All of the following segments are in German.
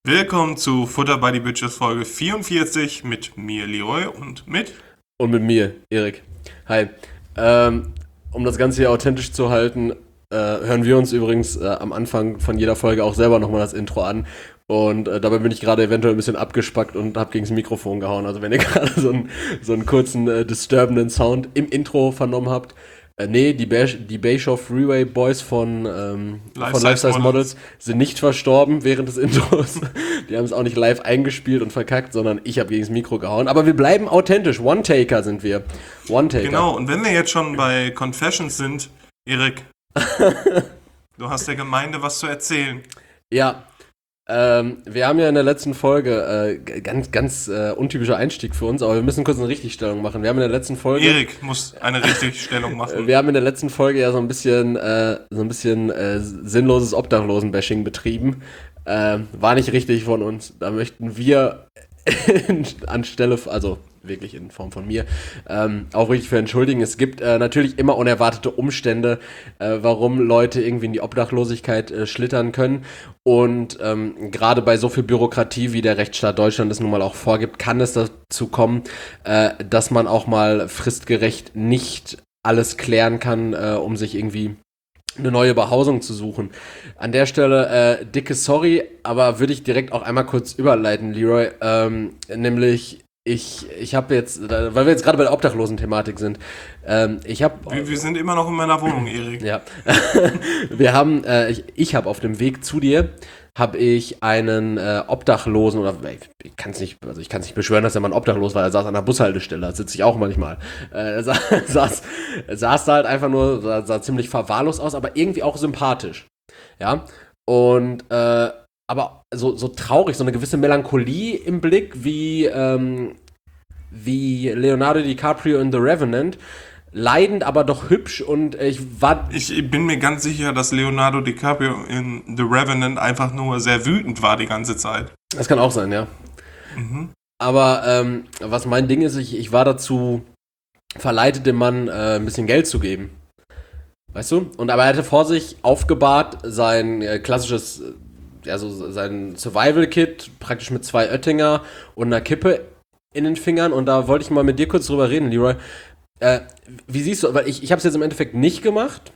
Willkommen zu Futter by the Bitches Folge 44 mit mir, Leroy, und mit... Und mit mir, Erik. Hi. Um das Ganze hier authentisch zu halten, hören wir uns übrigens am Anfang von jeder Folge auch selber nochmal das Intro an. Und dabei bin ich gerade eventuell ein bisschen abgespackt und habe gegen das Mikrofon gehauen. Also wenn ihr gerade so einen kurzen, disturbenden Sound im Intro vernommen habt, nee, die Bayshore Freeway Boys von Life-Size Models sind nicht verstorben während des Intros. Die haben es auch nicht live eingespielt und verkackt, sondern ich habe gegen das Mikro gehauen. Aber wir bleiben authentisch. One-Taker sind wir. One-Taker. Genau, und wenn wir jetzt schon bei Confessions sind, Erik, du hast der Gemeinde was zu erzählen. Ja, wir haben ja in der letzten Folge, ganz untypischer Einstieg für uns, aber wir müssen kurz eine Richtigstellung machen. Wir haben in der letzten Folge... Erik muss eine Richtigstellung machen. Wir haben in der letzten Folge ja so ein bisschen sinnloses Obdachlosen-Bashing betrieben. War nicht richtig von uns. Da möchten wir anstelle, also wirklich in Form von mir, auch richtig für entschuldigen. Es gibt natürlich immer unerwartete Umstände, warum Leute irgendwie in die Obdachlosigkeit schlittern können. Und gerade bei so viel Bürokratie, wie der Rechtsstaat Deutschland es nun mal auch vorgibt, kann es dazu kommen, dass man auch mal fristgerecht nicht alles klären kann, um sich irgendwie eine neue Behausung zu suchen. An der Stelle dicke Sorry, aber würde ich direkt auch einmal kurz überleiten, Leroy. Nämlich, ich habe jetzt, weil wir jetzt gerade bei der Obdachlosen-Thematik sind, wir sind immer noch in meiner Wohnung, Erik. Ja. Ich habe auf dem Weg zu dir habe ich einen Obdachlosen, oder ich kann es nicht beschwören, dass er mal ein Obdachlos war, er saß an der Bushaltestelle, da sitze ich auch manchmal. Er saß da halt einfach nur, sah ziemlich verwahrlost aus, aber irgendwie auch sympathisch. Ja, und aber so traurig, so eine gewisse Melancholie im Blick, wie Leonardo DiCaprio in The Revenant, leidend, aber doch hübsch, und ich bin mir ganz sicher, dass Leonardo DiCaprio in The Revenant einfach nur sehr wütend war die ganze Zeit. Das kann auch sein, ja. Mhm. Aber was mein Ding ist, ich war dazu verleitet, dem Mann ein bisschen Geld zu geben. Weißt du? Und aber er hatte vor sich aufgebahrt sein klassisches, also sein Survival-Kit, praktisch mit 2 Oettinger und einer Kippe in den Fingern, und da wollte ich mal mit dir kurz drüber reden, Leroy. Wie siehst du, weil ich habe es jetzt im Endeffekt nicht gemacht,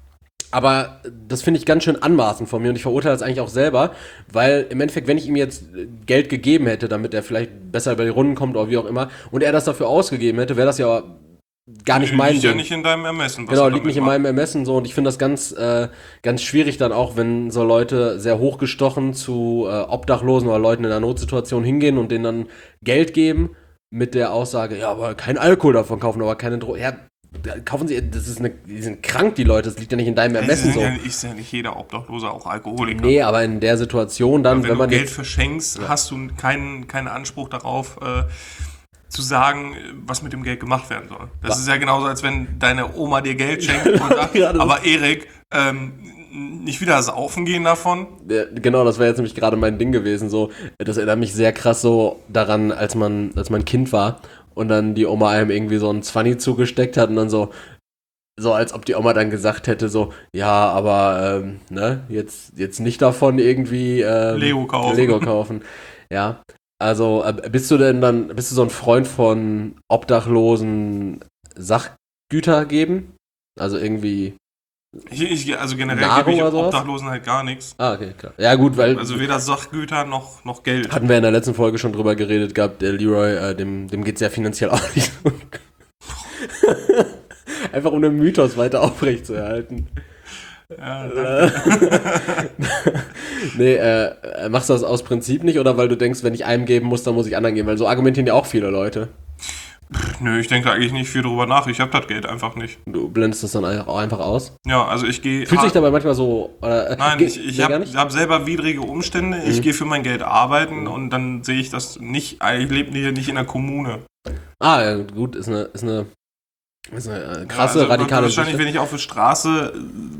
aber das finde ich ganz schön anmaßend von mir, und ich verurteile das eigentlich auch selber, weil im Endeffekt, wenn ich ihm jetzt Geld gegeben hätte, damit er vielleicht besser über die Runden kommt oder wie auch immer, und er das dafür ausgegeben hätte, wäre das ja gar nicht mein Ding. Liegt ja nicht in deinem Ermessen. Genau, liegt nicht in meinem Ermessen, so, und ich finde das ganz schwierig dann auch, wenn so Leute sehr hochgestochen zu Obdachlosen oder Leuten in einer Notsituation hingehen und denen dann Geld geben, mit der Aussage, ja, aber kein Alkohol davon kaufen, aber keine Drogen. Ja, kaufen Sie, die sind krank, die Leute, das liegt ja nicht in deinem Ermessen so. Ist ja nicht jeder Obdachlose auch Alkoholiker. Nee, aber in der Situation dann, wenn man Geld verschenkst, hast du keinen Anspruch darauf, zu sagen, was mit dem Geld gemacht werden soll. Das ist ja genauso, als wenn deine Oma dir Geld schenkt und sagt, ja, aber Erik, nicht wieder saufen gehen davon. Ja, genau, das wäre jetzt nämlich gerade mein Ding gewesen. So, das erinnert mich sehr krass so daran, als man Kind war und dann die Oma einem irgendwie so einen 20 zugesteckt hat und dann so als ob die Oma dann gesagt hätte, so, ja, aber jetzt nicht davon irgendwie Lego kaufen. Ja, also bist du so ein Freund von obdachlosen Sachgüter geben? Also irgendwie also generell Nahrung gebe ich oder Obdachlosen halt gar nichts. Ah, okay, klar. Ja, gut, weil... Also weder Sachgüter noch Geld. Hatten wir in der letzten Folge schon drüber geredet gehabt, der Leroy, dem geht's ja finanziell auch nicht so gut. Einfach um den Mythos weiter aufrechtzuerhalten. Ja, danke. Nee, machst du das aus Prinzip nicht, oder weil du denkst, wenn ich einem geben muss, dann muss ich anderen geben? Weil so argumentieren ja auch viele Leute. Nö, ich denke eigentlich nicht viel drüber nach. Ich habe das Geld einfach nicht. Du blendest das dann auch einfach aus? Ja, also ich gehe... Fühlt sich dabei manchmal so... Nein, ich hab selber widrige Umstände. Ich gehe für mein Geld arbeiten und dann sehe ich das nicht... Ich lebe hier nicht in der Kommune. Ah, ja, gut, ist eine krasse, ja, also radikale wahrscheinlich, wenn ich auf der Straße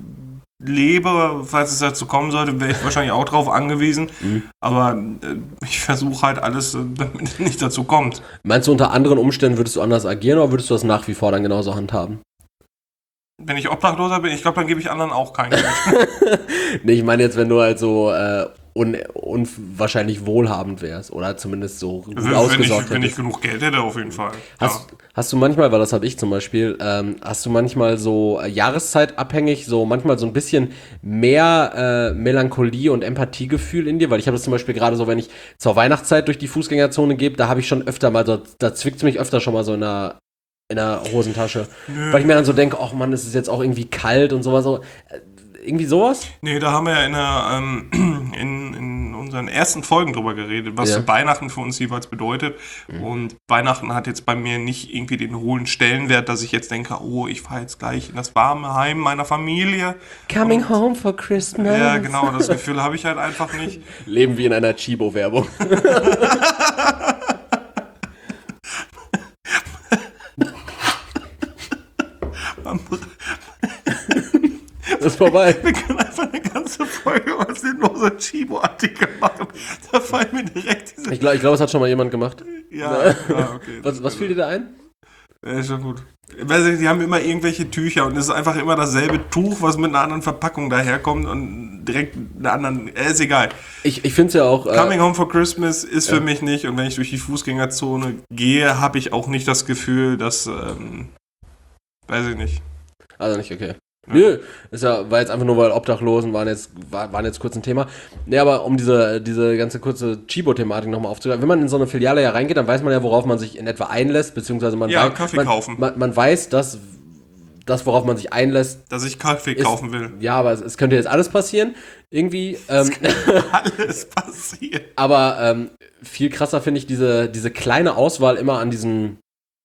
lebe, falls es dazu kommen sollte, wäre ich wahrscheinlich auch drauf angewiesen. Aber ich versuche halt alles, damit es nicht dazu kommt. Meinst du, unter anderen Umständen würdest du anders agieren, oder würdest du das nach wie vor dann genauso handhaben? Wenn ich Obdachloser bin, ich glaube, dann gebe ich anderen auch kein Geld. Nee, ich meine jetzt, wenn du halt so unwahrscheinlich wohlhabend wärst oder zumindest so gut ausgesorgt wenn ich genug Geld hätte, auf jeden Fall. Hast du manchmal, weil das habe ich zum Beispiel, hast du manchmal so jahreszeitabhängig, so manchmal so ein bisschen mehr Melancholie und Empathiegefühl in dir? Weil ich habe das zum Beispiel gerade so, wenn ich zur Weihnachtszeit durch die Fußgängerzone gehe, da habe ich schon öfter mal, da zwickt es mich öfter schon mal so in der Hosentasche. Nö. Weil ich mir dann so denke, ach Mann, es ist jetzt auch irgendwie kalt und sowas. Irgendwie sowas? Nee, da haben wir ja in unseren ersten Folgen drüber geredet, was Weihnachten für uns jeweils bedeutet. Und Weihnachten hat jetzt bei mir nicht irgendwie den hohen Stellenwert, dass ich jetzt denke, oh, ich fahre jetzt gleich in das warme Heim meiner Familie. Coming home for Christmas. Ja, genau, das Gefühl habe ich halt einfach nicht. Leben wie in einer Chibo-Werbung. Das ist vorbei. Wir können einfach eine ganze Folge über sinnlose Chibo-Artikel machen. Da fallen mir direkt diese... Ich glaube, es hat schon mal jemand gemacht. Ja, okay. Was fiel dir da ein? Ja, ist schon gut. Die haben immer irgendwelche Tücher und es ist einfach immer dasselbe Tuch, was mit einer anderen Verpackung daherkommt und direkt einer anderen... ist egal. Ich finde es ja auch... Coming Home for Christmas ist für mich nicht, und wenn ich durch die Fußgängerzone gehe, habe ich auch nicht das Gefühl, dass... weiß ich nicht. Also nicht, okay. Ja. Nö, war jetzt einfach nur, weil Obdachlosen waren jetzt kurz ein Thema. Nee, aber um diese ganze kurze Chibo-Thematik nochmal aufzugreifen, wenn man in so eine Filiale ja reingeht, dann weiß man ja, worauf man sich in etwa einlässt, beziehungsweise Kaffee kaufen. Man weiß, dass das, worauf man sich einlässt, dass ich Kaffee kaufen will. Ja, aber es könnte jetzt alles passieren, irgendwie. Es könnte alles passieren. Aber viel krasser finde ich diese kleine Auswahl immer an diesen,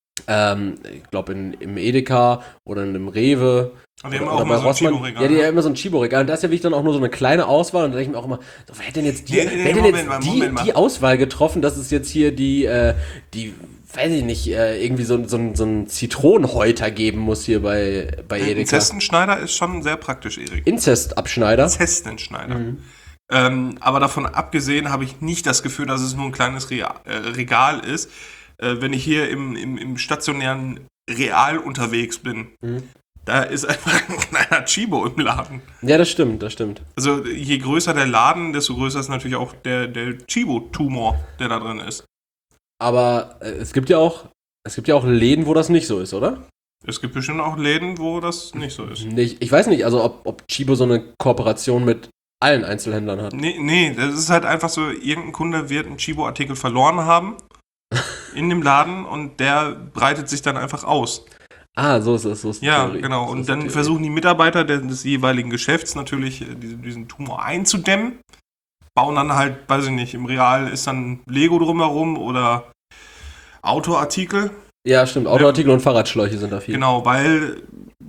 ich glaube im Edeka oder in einem Rewe. Und die haben auch immer so ein Chibo-Regal. Ja, die haben immer so ein Chibo-Regal. Und da ist ja wirklich dann auch nur so eine kleine Auswahl. Und da denke ich mir auch immer, wer hätte denn jetzt die Auswahl getroffen, dass es jetzt hier die weiß ich nicht, irgendwie so ein Zitronenhäuter geben muss hier bei Edeka. Inzestenschneider ist schon sehr praktisch, Erik. Inzestabschneider? Inzestenschneider. Aber davon abgesehen habe ich nicht das Gefühl, dass es nur ein kleines Regal ist. Wenn ich hier im stationären Real unterwegs bin, da ist einfach ein kleiner Chibo im Laden. Ja, das stimmt. Also je größer der Laden, desto größer ist natürlich auch der Chibo-Tumor, der da drin ist. Aber es gibt ja auch Läden, wo das nicht so ist, oder? Es gibt bestimmt auch Läden, wo das nicht so ist. Ich weiß nicht, also ob Chibo so eine Kooperation mit allen Einzelhändlern hat. Nee, das ist halt einfach so, irgendein Kunde wird einen Chibo-Artikel verloren haben in dem Laden und der breitet sich dann einfach aus. Ah, so ist es. Ja, genau. Und dann versuchen die Mitarbeiter des jeweiligen Geschäfts natürlich diesen Tumor einzudämmen. Bauen dann halt, weiß ich nicht, im Real ist dann Lego drumherum oder Autoartikel. Ja, stimmt. Autoartikel und Fahrradschläuche sind da viel. Genau, weil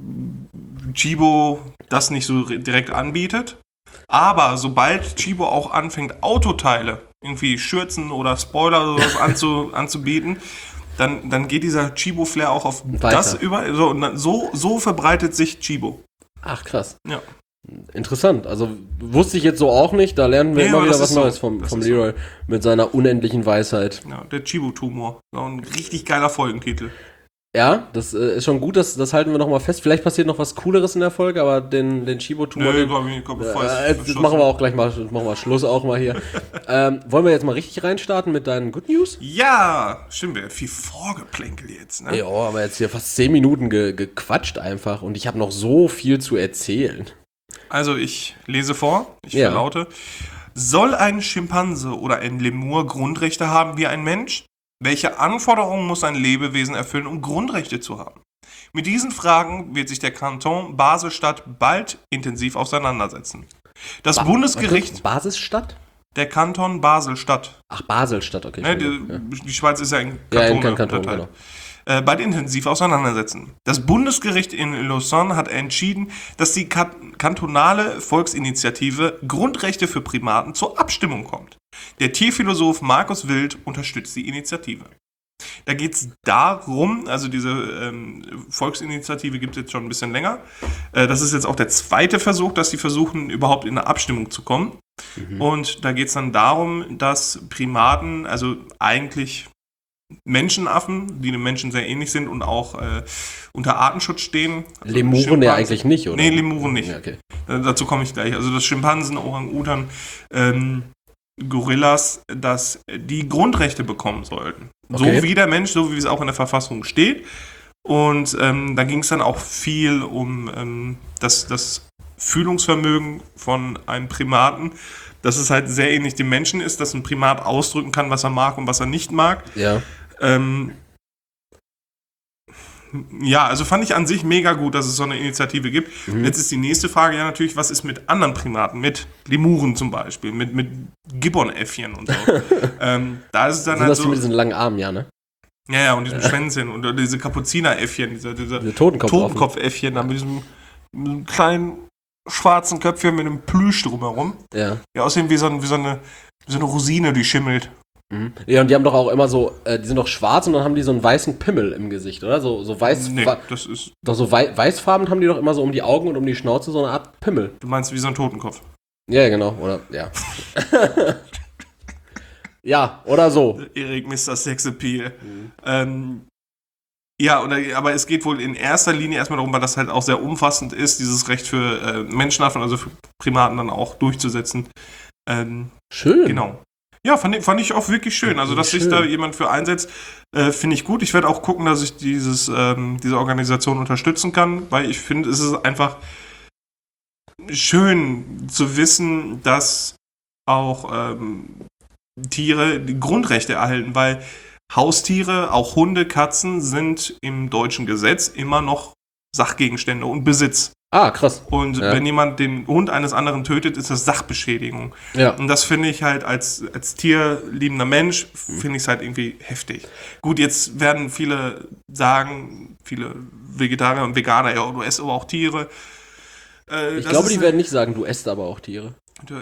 Chibo das nicht so direkt anbietet. Aber sobald Chibo auch anfängt, Autoteile, irgendwie Schürzen oder Spoiler oder sowas anzubieten, dann geht dieser Chibo-Flair auch auf weiter. Das über. So, und dann, so verbreitet sich Chibo. Ach, krass. Ja. Interessant. Also wusste ich jetzt so auch nicht. Da lernen wir immer wieder was Neues vom Leroy mit seiner unendlichen Weisheit. Ja, der Chibo-Tumor. So ein richtig geiler Folgentitel. Ja, das ist schon gut, das halten wir nochmal fest. Vielleicht passiert noch was Cooleres in der Folge, aber den Chibo-Tumor... Nö, glaube ich nicht. Das machen wir auch gleich mal, machen wir Schluss auch mal hier. Wollen wir jetzt mal richtig reinstarten mit deinen Good News? Ja, stimmt, wir haben viel Vorgeplänkel jetzt, ne? Ja, aber jetzt hier fast 10 Minuten gequatscht einfach und ich habe noch so viel zu erzählen. Also ich lese vor, verlaute. Soll ein Schimpanse oder ein Lemur Grundrechte haben wie ein Mensch? Welche Anforderungen muss ein Lebewesen erfüllen, um Grundrechte zu haben? Mit diesen Fragen wird sich der Kanton Basel-Stadt bald intensiv auseinandersetzen. Das Bundesgericht... Basisstadt? Der Kanton Basel-Stadt. Ach, Basel-Stadt, okay. Die Schweiz ist ja in Kantone genau. Bald intensiv auseinandersetzen. Das Bundesgericht in Lausanne hat entschieden, dass die kantonale Volksinitiative Grundrechte für Primaten zur Abstimmung kommt. Der Tierphilosoph Markus Wild unterstützt die Initiative. Da geht es darum, also diese Volksinitiative gibt es jetzt schon ein bisschen länger. Das ist jetzt auch der zweite Versuch, dass sie versuchen, überhaupt in eine Abstimmung zu kommen. Und da geht es dann darum, dass Primaten, also eigentlich Menschenaffen, die dem Menschen sehr ähnlich sind und auch unter Artenschutz stehen. Also Lemuren ja eigentlich nicht, oder? Nee, Lemuren nicht. Ja, okay. Dazu komme ich gleich. Also das Schimpansen, Orang-Utan, Gorillas, dass die Grundrechte bekommen sollten. Okay. So wie der Mensch, so wie es auch in der Verfassung steht. Und da ging es dann auch viel um das Fühlungsvermögen von einem Primaten, dass es halt sehr ähnlich dem Menschen ist, dass ein Primat ausdrücken kann, was er mag und was er nicht mag. Ja. Ja, also fand ich an sich mega gut, dass es so eine Initiative gibt. Jetzt ist die nächste Frage ja natürlich, was ist mit anderen Primaten, mit Lemuren zum Beispiel, mit Gibbonäffchen und so. Da ist es dann sind halt das so... die mit diesen langen Armen, ja, ne? Ja, und diesem Schwänzchen und diese Kapuzineräffchen, diese Totenkopfäffchen, da mit diesem kleinen schwarzen Köpfchen mit einem Plüsch drumherum. Ja. Die aussehen wie so eine Rosine, die schimmelt. Mhm. Ja, und die haben doch auch immer so, die sind doch schwarz und dann haben die so einen weißen Pimmel im Gesicht, oder? So weiß. Nee, das ist... Doch so weißfarben haben die doch immer so um die Augen und um die Schnauze so eine Art Pimmel. Du meinst wie so ein Totenkopf? Ja, genau, oder, ja. Ja, oder so. Erik, Mr. Sexappeal. Ja, aber es geht wohl in erster Linie erstmal darum, weil das halt auch sehr umfassend ist, dieses Recht für Menschenaffen, also für Primaten dann auch durchzusetzen. Schön. Genau. Ja, fand ich auch wirklich schön. Also, dass sich da jemand für einsetzt, finde ich gut. Ich werde auch gucken, dass ich diese Organisation unterstützen kann, weil ich finde, es ist einfach schön zu wissen, dass auch Tiere die Grundrechte erhalten, weil Haustiere, auch Hunde, Katzen, sind im deutschen Gesetz immer noch Sachgegenstände und Besitz. Ah, krass. Und wenn jemand den Hund eines anderen tötet, ist das Sachbeschädigung. Ja. Und das finde ich halt als tierliebender Mensch, finde ich es halt irgendwie heftig. Gut, jetzt werden viele sagen, viele Vegetarier und Veganer, ja, du isst aber auch Tiere. Ich glaube, die werden nicht sagen, du isst aber auch Tiere.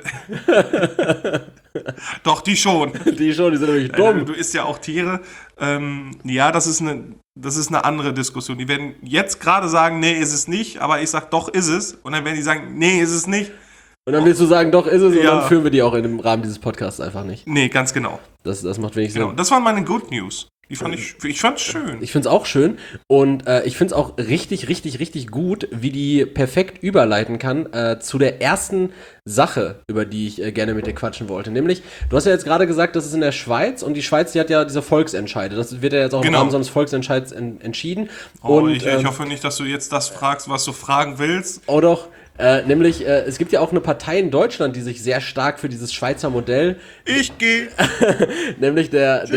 Doch, die schon. Die sind nämlich dumm. Du isst ja auch Tiere. Ja, das ist eine andere Diskussion. Die werden jetzt gerade sagen, nee, ist es nicht, aber ich sag, doch, ist es. Und dann werden die sagen, nee, ist es nicht. Und dann willst du sagen, doch, ist es, und dann führen wir die auch im Rahmen dieses Podcasts einfach nicht. Nee, ganz genau. Das macht wenig Sinn. Genau, das waren meine Good News. Ich fand's schön. Ich find's auch schön und ich find's auch richtig, richtig, richtig gut, wie die perfekt überleiten kann zu der ersten Sache, über die ich gerne mit dir quatschen wollte. Nämlich, du hast ja jetzt gerade gesagt, das ist in der Schweiz und die Schweiz, die hat ja diese Volksentscheide. Das wird ja jetzt auch im Rahmen so eines Volksentscheids entschieden. Oh, und ich hoffe nicht, dass du jetzt das fragst, was du fragen willst. Oh doch. Nämlich, es gibt ja auch eine Partei in Deutschland, die sich sehr stark für dieses Schweizer Modell... Ich gehe! nämlich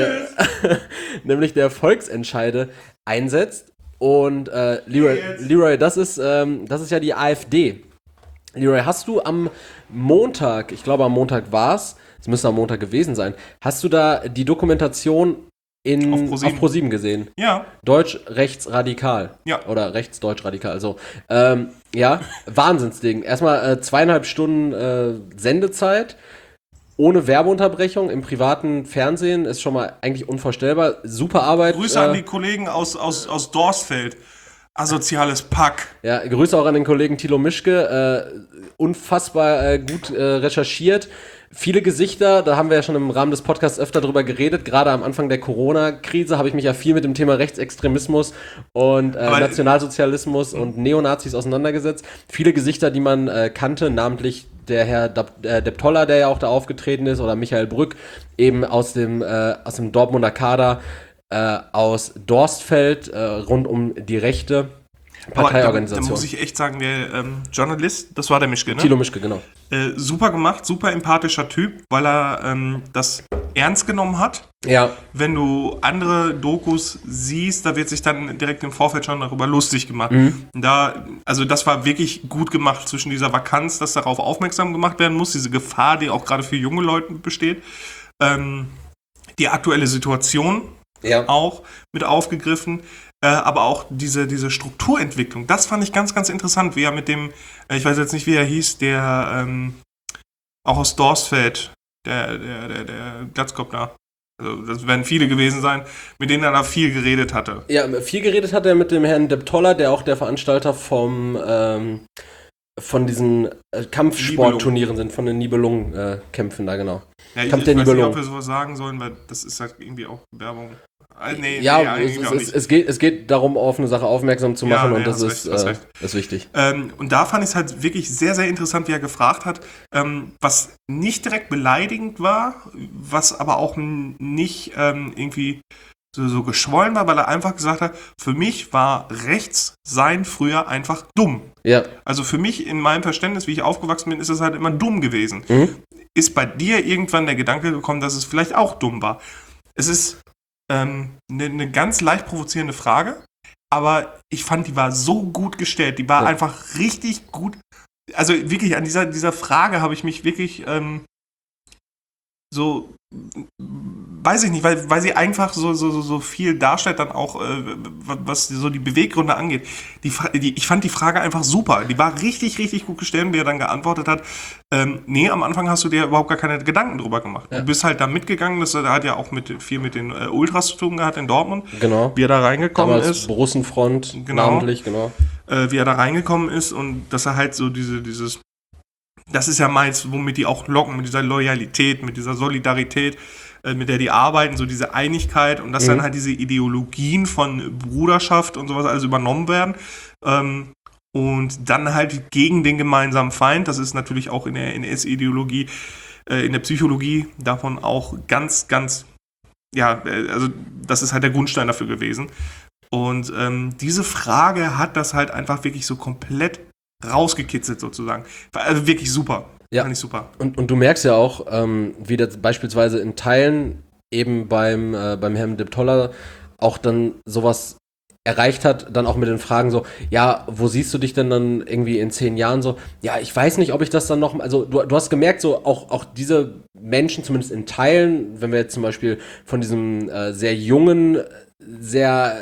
der Volksentscheide einsetzt. Und Leroy, das ist ja die AfD. Leroy, hast du am Montag, ich glaube am Montag war's, es müsste am Montag gewesen sein, hast du da die Dokumentation auf ProSieben gesehen? Ja. Deutsch-Rechtsradikal. Ja. Oder Rechts-Deutsch-Radikal, so. Ja, Wahnsinnsding. Erstmal 2,5 Stunden Sendezeit, ohne Werbeunterbrechung im privaten Fernsehen, ist schon mal eigentlich unvorstellbar. Super Arbeit. Grüße an die Kollegen aus Dorsfeld. Asoziales Pack. Ja, Grüße auch an den Kollegen Thilo Mischke. Unfassbar gut recherchiert. Viele Gesichter, da haben wir ja schon im Rahmen des Podcasts öfter drüber geredet. Gerade am Anfang der Corona-Krise habe ich mich ja viel mit dem Thema Rechtsextremismus und Nationalsozialismus und Neonazis auseinandergesetzt. Viele Gesichter, die man kannte, namentlich der Herr Depp Toller, der ja auch da aufgetreten ist, oder Michael Brück, eben aus dem Dortmunder Kader, aus Dorstfeld, rund um die rechte Parteiorganisation. Da muss ich echt sagen, der Journalist, das war der Mischke, ne? Thilo Mischke, genau. Super gemacht, super empathischer Typ, weil er das ernst genommen hat. Ja. Wenn du andere Dokus siehst, da wird sich dann direkt im Vorfeld schon darüber lustig gemacht. Also das war wirklich gut gemacht zwischen dieser Vakanz, dass darauf aufmerksam gemacht werden muss, diese Gefahr, die auch gerade für junge Leute besteht. Die aktuelle Situation auch mit aufgegriffen. Aber auch diese Strukturentwicklung, das fand ich ganz, ganz interessant, wie er mit dem, ich weiß jetzt nicht, wie er hieß, der auch aus Dorsfeld, der Glatzkopf da, also das werden viele gewesen sein, mit denen er da viel geredet hatte. Ja, viel geredet hat er mit dem Herrn Depp Toller, der auch der Veranstalter von diesen Kampfsportturnieren sind, von den Nibelungen-Kämpfen da, genau. Ja, ich weiß nicht, ob wir sowas sagen sollen, weil das ist halt irgendwie auch Werbung. Es geht darum, auf eine Sache aufmerksam zu machen und das ist wichtig. Und da fand ich es halt wirklich sehr, sehr interessant, wie er gefragt hat, was nicht direkt beleidigend war, was aber auch nicht irgendwie so geschwollen war, weil er einfach gesagt hat, für mich war rechts sein früher einfach dumm. Ja. Also für mich, in meinem Verständnis, wie ich aufgewachsen bin, ist es halt immer dumm gewesen. Ist bei dir irgendwann der Gedanke gekommen, dass es vielleicht auch dumm war? Es ist eine ganz leicht provozierende Frage, aber ich fand, die war so gut gestellt, die war einfach richtig gut. Also wirklich, an dieser Frage habe ich mich wirklich so, weiß ich nicht, weil sie einfach so viel darstellt, dann auch, was so die Beweggründe angeht. Ich fand die Frage einfach super. Die war richtig, richtig gut gestellt, wie er dann geantwortet hat. Nee, am Anfang hast du dir überhaupt gar keine Gedanken drüber gemacht. Ja. Du bist halt da mitgegangen, das hat ja auch viel mit den Ultras zu tun gehabt in Dortmund. Genau. Wie er da reingekommen damals ist. Borussenfront, namentlich, genau. Wie er da reingekommen ist und dass er halt so dieses das ist ja meist, womit die auch locken, mit dieser Loyalität, mit dieser Solidarität, mit der die arbeiten, so diese Einigkeit und dass dann halt diese Ideologien von Bruderschaft und sowas alles übernommen werden. Und dann halt gegen den gemeinsamen Feind, das ist natürlich auch in der NS-Ideologie, in der Psychologie davon auch ganz, ganz, also das ist halt der Grundstein dafür gewesen. Und diese Frage hat das halt einfach wirklich so komplett rausgekitzelt sozusagen. Also wirklich super. Ja. Fand ich super. Und du merkst ja auch, wie das beispielsweise in Teilen eben beim Herrn Deptoller auch dann sowas erreicht hat, dann auch mit den Fragen so, ja, wo siehst du dich denn dann irgendwie in 10 Jahren so? Ja, ich weiß nicht, ob ich das dann noch, also du hast gemerkt, so auch diese Menschen, zumindest in Teilen, wenn wir jetzt zum Beispiel von diesem sehr jungen, sehr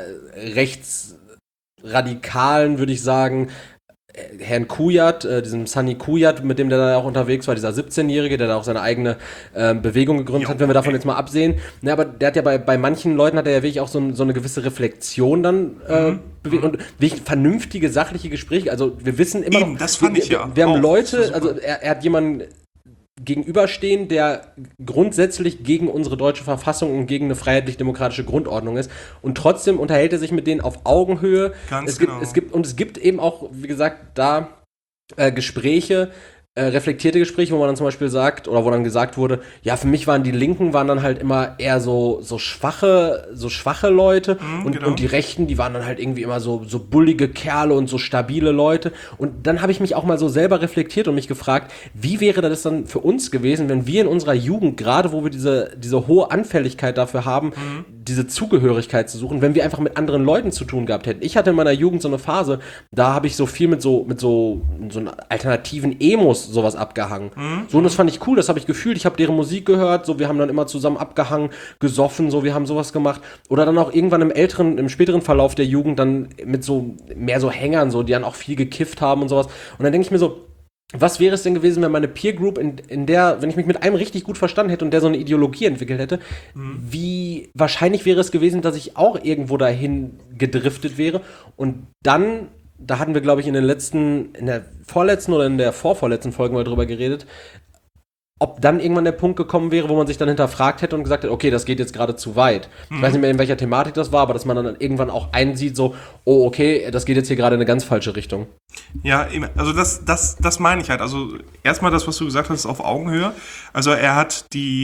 rechtsradikalen, würde ich sagen, Herrn Kujat, diesem Sunny Kujat, mit dem der da auch unterwegs war, dieser 17-Jährige, der da auch seine eigene Bewegung gegründet hat, wenn wir davon jetzt mal absehen. Ja, aber der hat ja bei manchen Leuten hat er ja wirklich auch so eine gewisse Reflexion dann bewegt und wirklich vernünftige, sachliche Gespräche. Also wir wissen immer noch, das fand ich wir haben Leute, also er hat jemanden gegenüberstehen, der grundsätzlich gegen unsere deutsche Verfassung und gegen eine freiheitlich-demokratische Grundordnung ist. Und trotzdem unterhält er sich mit denen auf Augenhöhe. Es gibt eben auch, wie gesagt, da Gespräche, reflektierte Gespräche, wo man dann zum Beispiel sagt, oder wo dann gesagt wurde, ja, für mich waren die Linken dann halt immer eher so schwache Leute und die Rechten, die waren dann halt irgendwie immer so bullige Kerle und so stabile Leute. Und dann habe ich mich auch mal so selber reflektiert und mich gefragt, wie wäre das dann für uns gewesen, wenn wir in unserer Jugend, gerade wo wir diese hohe Anfälligkeit dafür haben, diese Zugehörigkeit zu suchen, wenn wir einfach mit anderen Leuten zu tun gehabt hätten. Ich hatte in meiner Jugend so eine Phase, da habe ich so viel mit so alternativen Emos sowas abgehangen. So, und das fand ich cool, das habe ich gefühlt, ich habe deren Musik gehört, so, wir haben dann immer zusammen abgehangen, gesoffen, so, wir haben sowas gemacht. Oder dann auch irgendwann im späteren Verlauf der Jugend dann mit so mehr so Hängern, so, die dann auch viel gekifft haben und sowas. Und dann denke ich mir so, was wäre es denn gewesen, wenn meine Peer Group, in der, wenn ich mich mit einem richtig gut verstanden hätte und der so eine Ideologie entwickelt hätte, wie wahrscheinlich wäre es gewesen, dass ich auch irgendwo dahin gedriftet wäre und dann, da hatten wir, glaube ich, in der vorletzten oder in der vorvorletzten Folge mal drüber geredet, ob dann irgendwann der Punkt gekommen wäre, wo man sich dann hinterfragt hätte und gesagt hat, okay, das geht jetzt gerade zu weit. Ich weiß nicht mehr, in welcher Thematik das war, aber dass man dann irgendwann auch einsieht, so, oh, okay, das geht jetzt hier gerade in eine ganz falsche Richtung. Ja, also das meine ich halt. Also erstmal das, was du gesagt hast, auf Augenhöhe. Also er hat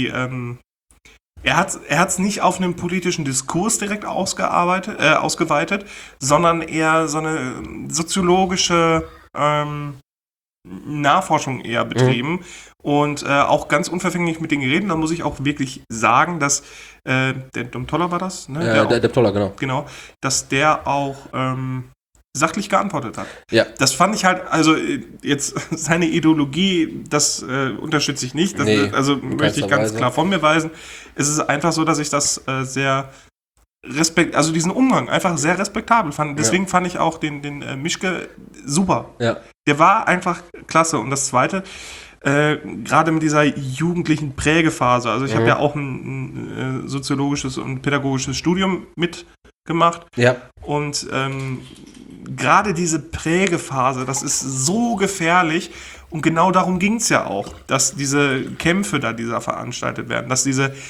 er hat es nicht auf einen politischen Diskurs direkt ausgeweitet, sondern eher so eine soziologische Nachforschung eher betrieben und auch ganz unverfänglich mit denen geredet. Da muss ich auch wirklich sagen, dass der Deptoller war das, ne? Der Deptoller, genau. Genau, dass der auch sachlich geantwortet hat. Ja. Das fand ich halt, also jetzt seine Ideologie, das unterstütze ich nicht. Also möchte ich ganz klar von mir weisen. Es ist einfach so, dass ich das sehr also diesen Umgang einfach sehr respektabel fand. Deswegen fand ich auch den Mischke super. Ja. Der war einfach klasse. Und das Zweite, gerade mit dieser jugendlichen Prägephase, also ich habe ja auch ein soziologisches und pädagogisches Studium mitgemacht. Ja. Und gerade diese Prägephase, das ist so gefährlich. Und genau darum ging es ja auch, dass diese Kämpfe da veranstaltet werden, dass diese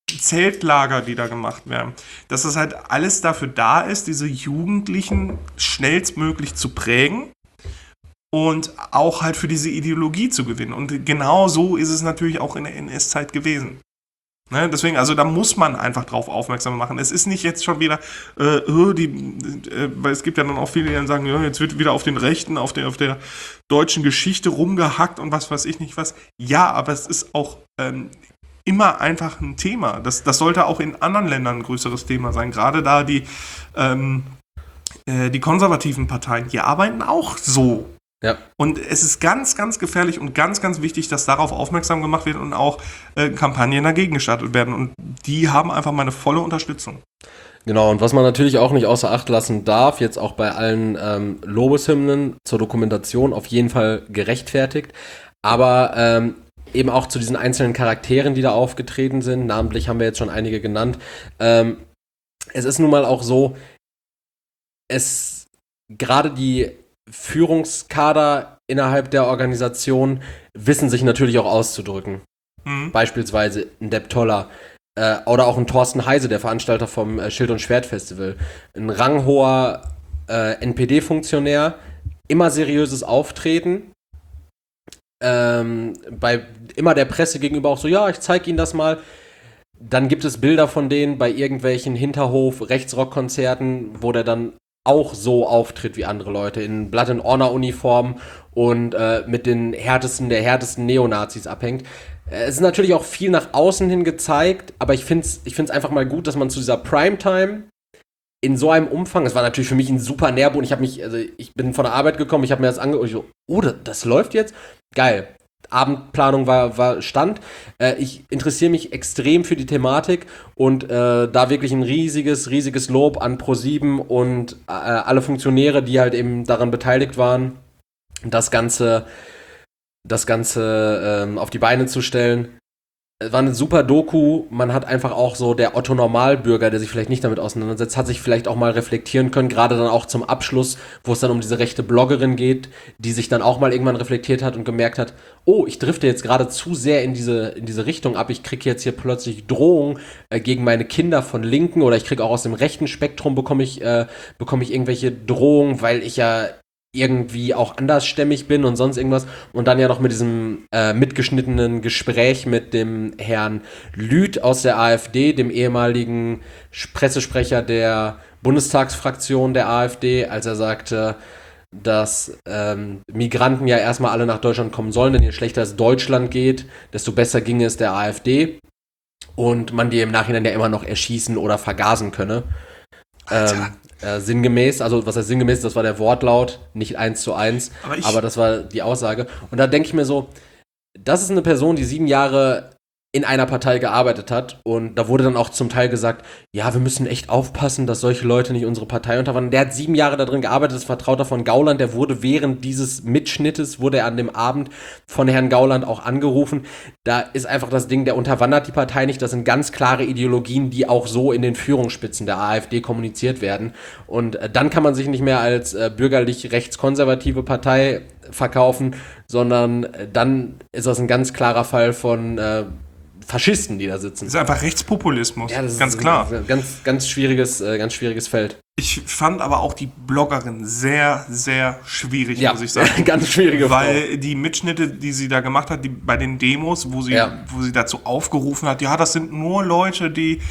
Zeltlager, die da gemacht werden, dass das halt alles dafür da ist, diese Jugendlichen schnellstmöglich zu prägen und auch halt für diese Ideologie zu gewinnen. Und genau so ist es natürlich auch in der NS-Zeit gewesen. Ne, deswegen, also da muss man einfach drauf aufmerksam machen. Es ist nicht jetzt schon wieder, weil es gibt ja dann auch viele, die dann sagen, ja, jetzt wird wieder auf den Rechten, auf der deutschen Geschichte rumgehackt und was weiß ich nicht was. Ja, aber es ist auch immer einfach ein Thema. Das sollte auch in anderen Ländern ein größeres Thema sein. Gerade da die konservativen Parteien, die arbeiten auch so. Ja. Und es ist ganz, ganz gefährlich und ganz, ganz wichtig, dass darauf aufmerksam gemacht wird und auch Kampagnen dagegen gestartet werden. Und die haben einfach meine volle Unterstützung. Genau, und was man natürlich auch nicht außer Acht lassen darf, jetzt auch bei allen Lobeshymnen zur Dokumentation auf jeden Fall gerechtfertigt, aber eben auch zu diesen einzelnen Charakteren, die da aufgetreten sind, namentlich haben wir jetzt schon einige genannt. Es ist nun mal auch so, gerade die Führungskader innerhalb der Organisation wissen sich natürlich auch auszudrücken. Mhm. Beispielsweise ein Depp Toller oder auch ein Thorsten Heise, der Veranstalter vom Schild- und Schwert-Festival. Ein ranghoher NPD-Funktionär, immer seriöses Auftreten, bei immer der Presse gegenüber auch so, ja, ich zeige Ihnen das mal. Dann gibt es Bilder von denen bei irgendwelchen Hinterhof-Rechtsrock-Konzerten, wo der dann auch so auftritt wie andere Leute, in Blood-and-Honor-Uniform und mit den härtesten der härtesten Neonazis abhängt. Es ist natürlich auch viel nach außen hin gezeigt, aber ich find's einfach mal gut, dass man zu dieser Primetime in so einem Umfang, es war natürlich für mich ein super Nährboden, ich bin von der Arbeit gekommen, ich habe mir das angeguckt, oh, das läuft jetzt? Geil. Abendplanung war Stand. Ich interessiere mich extrem für die Thematik und da wirklich ein riesiges Lob an ProSieben und alle Funktionäre, die halt eben daran beteiligt waren, das Ganze auf die Beine zu stellen. Es war eine super Doku, man hat einfach auch so, der Otto-Normalbürger, der sich vielleicht nicht damit auseinandersetzt, hat sich vielleicht auch mal reflektieren können, gerade dann auch zum Abschluss, wo es dann um diese rechte Bloggerin geht, die sich dann auch mal irgendwann reflektiert hat und gemerkt hat, oh, ich drifte jetzt gerade zu sehr in diese Richtung ab, ich kriege jetzt hier plötzlich Drohungen gegen meine Kinder von Linken oder ich kriege auch aus dem rechten Spektrum bekomme ich irgendwelche Drohungen, weil ich ja irgendwie auch andersstämmig bin und sonst irgendwas. Und dann ja noch mit diesem mitgeschnittenen Gespräch mit dem Herrn Lüth aus der AfD, dem ehemaligen Pressesprecher der Bundestagsfraktion der AfD, als er sagte, dass Migranten ja erstmal alle nach Deutschland kommen sollen, denn je schlechter es Deutschland geht, desto besser ginge es der AfD. Und man die im Nachhinein ja immer noch erschießen oder vergasen könne. Sinngemäß, also was heißt sinngemäß, das war der Wortlaut, nicht 1:1, aber das war die Aussage. Und da denke ich mir so, das ist eine Person, die 7 Jahre in einer Partei gearbeitet hat und da wurde dann auch zum Teil gesagt, ja, wir müssen echt aufpassen, dass solche Leute nicht unsere Partei unterwandern. Der hat 7 Jahre da drin gearbeitet, ist Vertrauter von Gauland, der wurde während dieses Mitschnittes, wurde er an dem Abend von Herrn Gauland auch angerufen. Da ist einfach das Ding, der unterwandert die Partei nicht, das sind ganz klare Ideologien, die auch so in den Führungsspitzen der AfD kommuniziert werden und dann kann man sich nicht mehr als bürgerlich rechtskonservative Partei verkaufen, sondern dann ist das ein ganz klarer Fall von Faschisten, die da sitzen. Das ist einfach Rechtspopulismus, ja, das ganz ist klar. Ganz schwieriges Feld. Ich fand aber auch die Bloggerin sehr, sehr schwierig, ja, muss ich sagen. Ganz schwierige Frau. Weil die Mitschnitte, die sie da gemacht hat, bei den Demos, wo sie dazu aufgerufen hat, ja, das sind nur Leute, die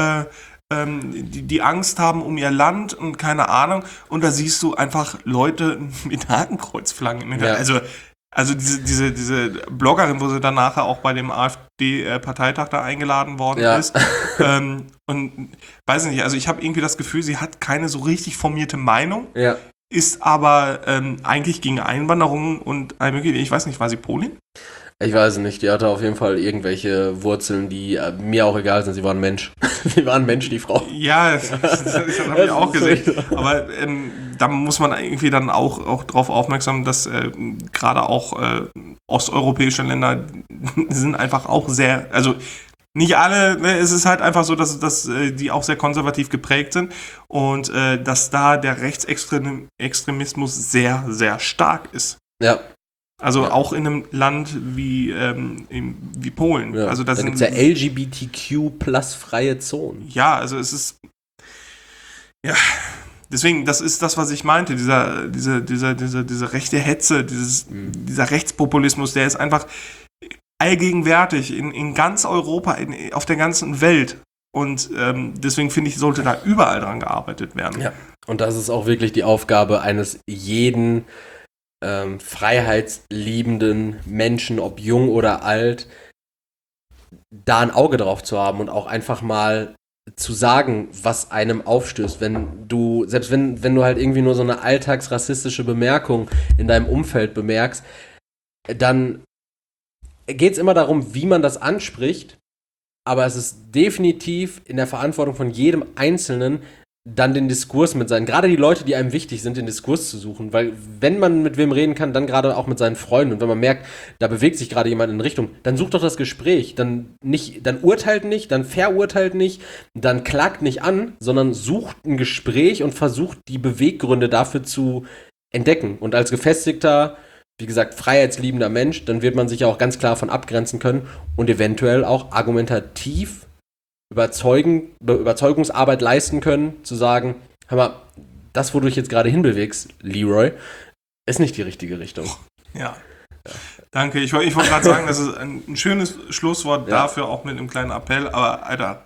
Angst haben um ihr Land und keine Ahnung. Und da siehst du einfach Leute mit Hakenkreuzflaggen. Ja. Also diese Bloggerin, wo sie dann nachher auch bei dem AfD-Parteitag da eingeladen worden ist. Und weiß nicht, also ich habe irgendwie das Gefühl, sie hat keine so richtig formierte Meinung, ist aber eigentlich gegen Einwanderung und ich weiß nicht, war sie Polin? Ich weiß nicht, die hatte auf jeden Fall irgendwelche Wurzeln, die mir auch egal sind. Sie war ein Mensch. Sie war ein Mensch, die Frau. Ja, das habe ich auch gesehen. Aber da muss man irgendwie dann auch drauf aufmerksam, dass gerade auch osteuropäische Länder sind einfach auch sehr, also nicht alle, ne, es ist halt einfach so, dass die auch sehr konservativ geprägt sind und dass da der Rechtsextremismus sehr, sehr stark ist. Ja. Also auch in einem Land wie Polen. Ja. Also da gibt es ja LGBTQ+-freie Zonen. Ja, also es ist... Ja, deswegen, das ist das, was ich meinte. Diese rechte Hetze, dieser Rechtspopulismus, der ist einfach allgegenwärtig in ganz Europa, auf der ganzen Welt. Und deswegen finde ich, sollte da überall dran gearbeitet werden. Ja, und das ist auch wirklich die Aufgabe eines jeden freiheitsliebenden Menschen, ob jung oder alt, da ein Auge drauf zu haben und auch einfach mal zu sagen, was einem aufstößt. Selbst wenn du halt irgendwie nur so eine alltagsrassistische Bemerkung in deinem Umfeld bemerkst, dann geht es immer darum, wie man das anspricht, aber es ist definitiv in der Verantwortung von jedem Einzelnen, dann den Diskurs mit seinen, gerade die Leute, die einem wichtig sind, den Diskurs zu suchen, weil wenn man mit wem reden kann, dann gerade auch mit seinen Freunden und wenn man merkt, da bewegt sich gerade jemand in Richtung, dann sucht doch das Gespräch, dann urteilt nicht, dann verurteilt nicht, dann klagt nicht an, sondern sucht ein Gespräch und versucht die Beweggründe dafür zu entdecken und als gefestigter, wie gesagt, freiheitsliebender Mensch, dann wird man sich ja auch ganz klar davon abgrenzen können und eventuell auch argumentativ Überzeugungsarbeit leisten können, zu sagen, hör mal, das, wo du dich jetzt gerade hinbewegst, Leroy, ist nicht die richtige Richtung. Ja. Danke, ich wollte gerade sagen, das ist ein schönes Schlusswort dafür, auch mit einem kleinen Appell, aber Alter,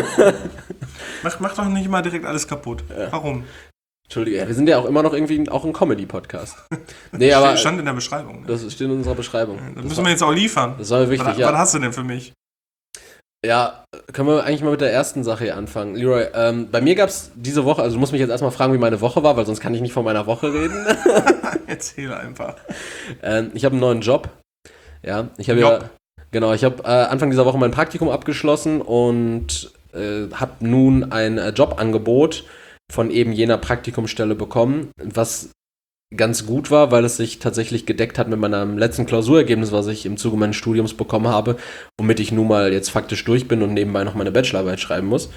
mach doch nicht mal direkt alles kaputt. Warum? Entschuldige, wir sind ja auch immer noch irgendwie auch ein Comedy-Podcast. Nee, aber stand in der Beschreibung. Das steht in unserer Beschreibung. Das müssen wir jetzt auch liefern. Das war mir wichtig, Was hast du denn für mich? Ja, können wir eigentlich mal mit der ersten Sache hier anfangen. Leroy, bei mir gab es diese Woche, also du musst mich jetzt erstmal fragen, wie meine Woche war, weil sonst kann ich nicht von meiner Woche reden. Erzähl einfach. Ich habe einen neuen Job. Ja, ich habe Anfang dieser Woche mein Praktikum abgeschlossen und habe nun ein Jobangebot von eben jener Praktikumsstelle bekommen, was ganz gut war, weil es sich tatsächlich gedeckt hat mit meinem letzten Klausurergebnis, was ich im Zuge meines Studiums bekommen habe, womit ich nun mal jetzt faktisch durch bin und nebenbei noch meine Bachelorarbeit schreiben muss.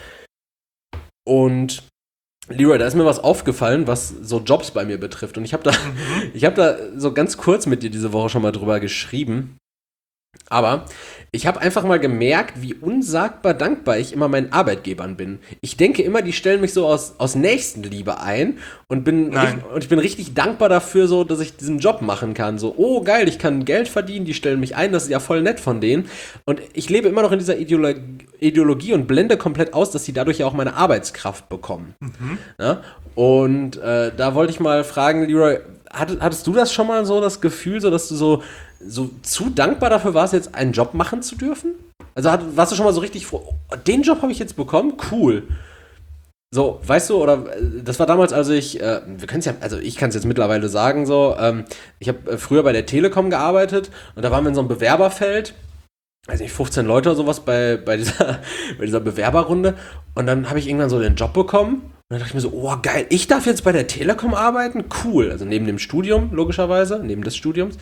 Und Leroy, da ist mir was aufgefallen, was so Jobs bei mir betrifft. Und ich habe da so ganz kurz mit dir diese Woche schon mal drüber geschrieben. Aber ich habe einfach mal gemerkt, wie unsagbar dankbar ich immer meinen Arbeitgebern bin. Ich denke immer, die stellen mich so aus Nächstenliebe ein und ich bin richtig dankbar dafür, so, dass ich diesen Job machen kann. So, oh geil, ich kann Geld verdienen, die stellen mich ein, das ist ja voll nett von denen. Und ich lebe immer noch in dieser Ideologie und blende komplett aus, dass sie dadurch ja auch meine Arbeitskraft bekommen. Mhm. Ja? Und da wollte ich mal fragen, Leroy, hattest du das schon mal so, das Gefühl, so dass du so zu dankbar dafür warst, jetzt einen Job machen zu dürfen? Also warst du schon mal so richtig froh, den Job habe ich jetzt bekommen? Cool. So, weißt du, oder das war damals, als ich kann es jetzt mittlerweile sagen, so, ich habe früher bei der Telekom gearbeitet und da waren wir in so einem Bewerberfeld, weiß nicht, 15 Leute oder sowas bei dieser Bewerberrunde und dann habe ich irgendwann so den Job bekommen. Und dann dachte ich mir so, oh geil, ich darf jetzt bei der Telekom arbeiten? Cool. Also neben dem Studium, logischerweise, neben des Studiums.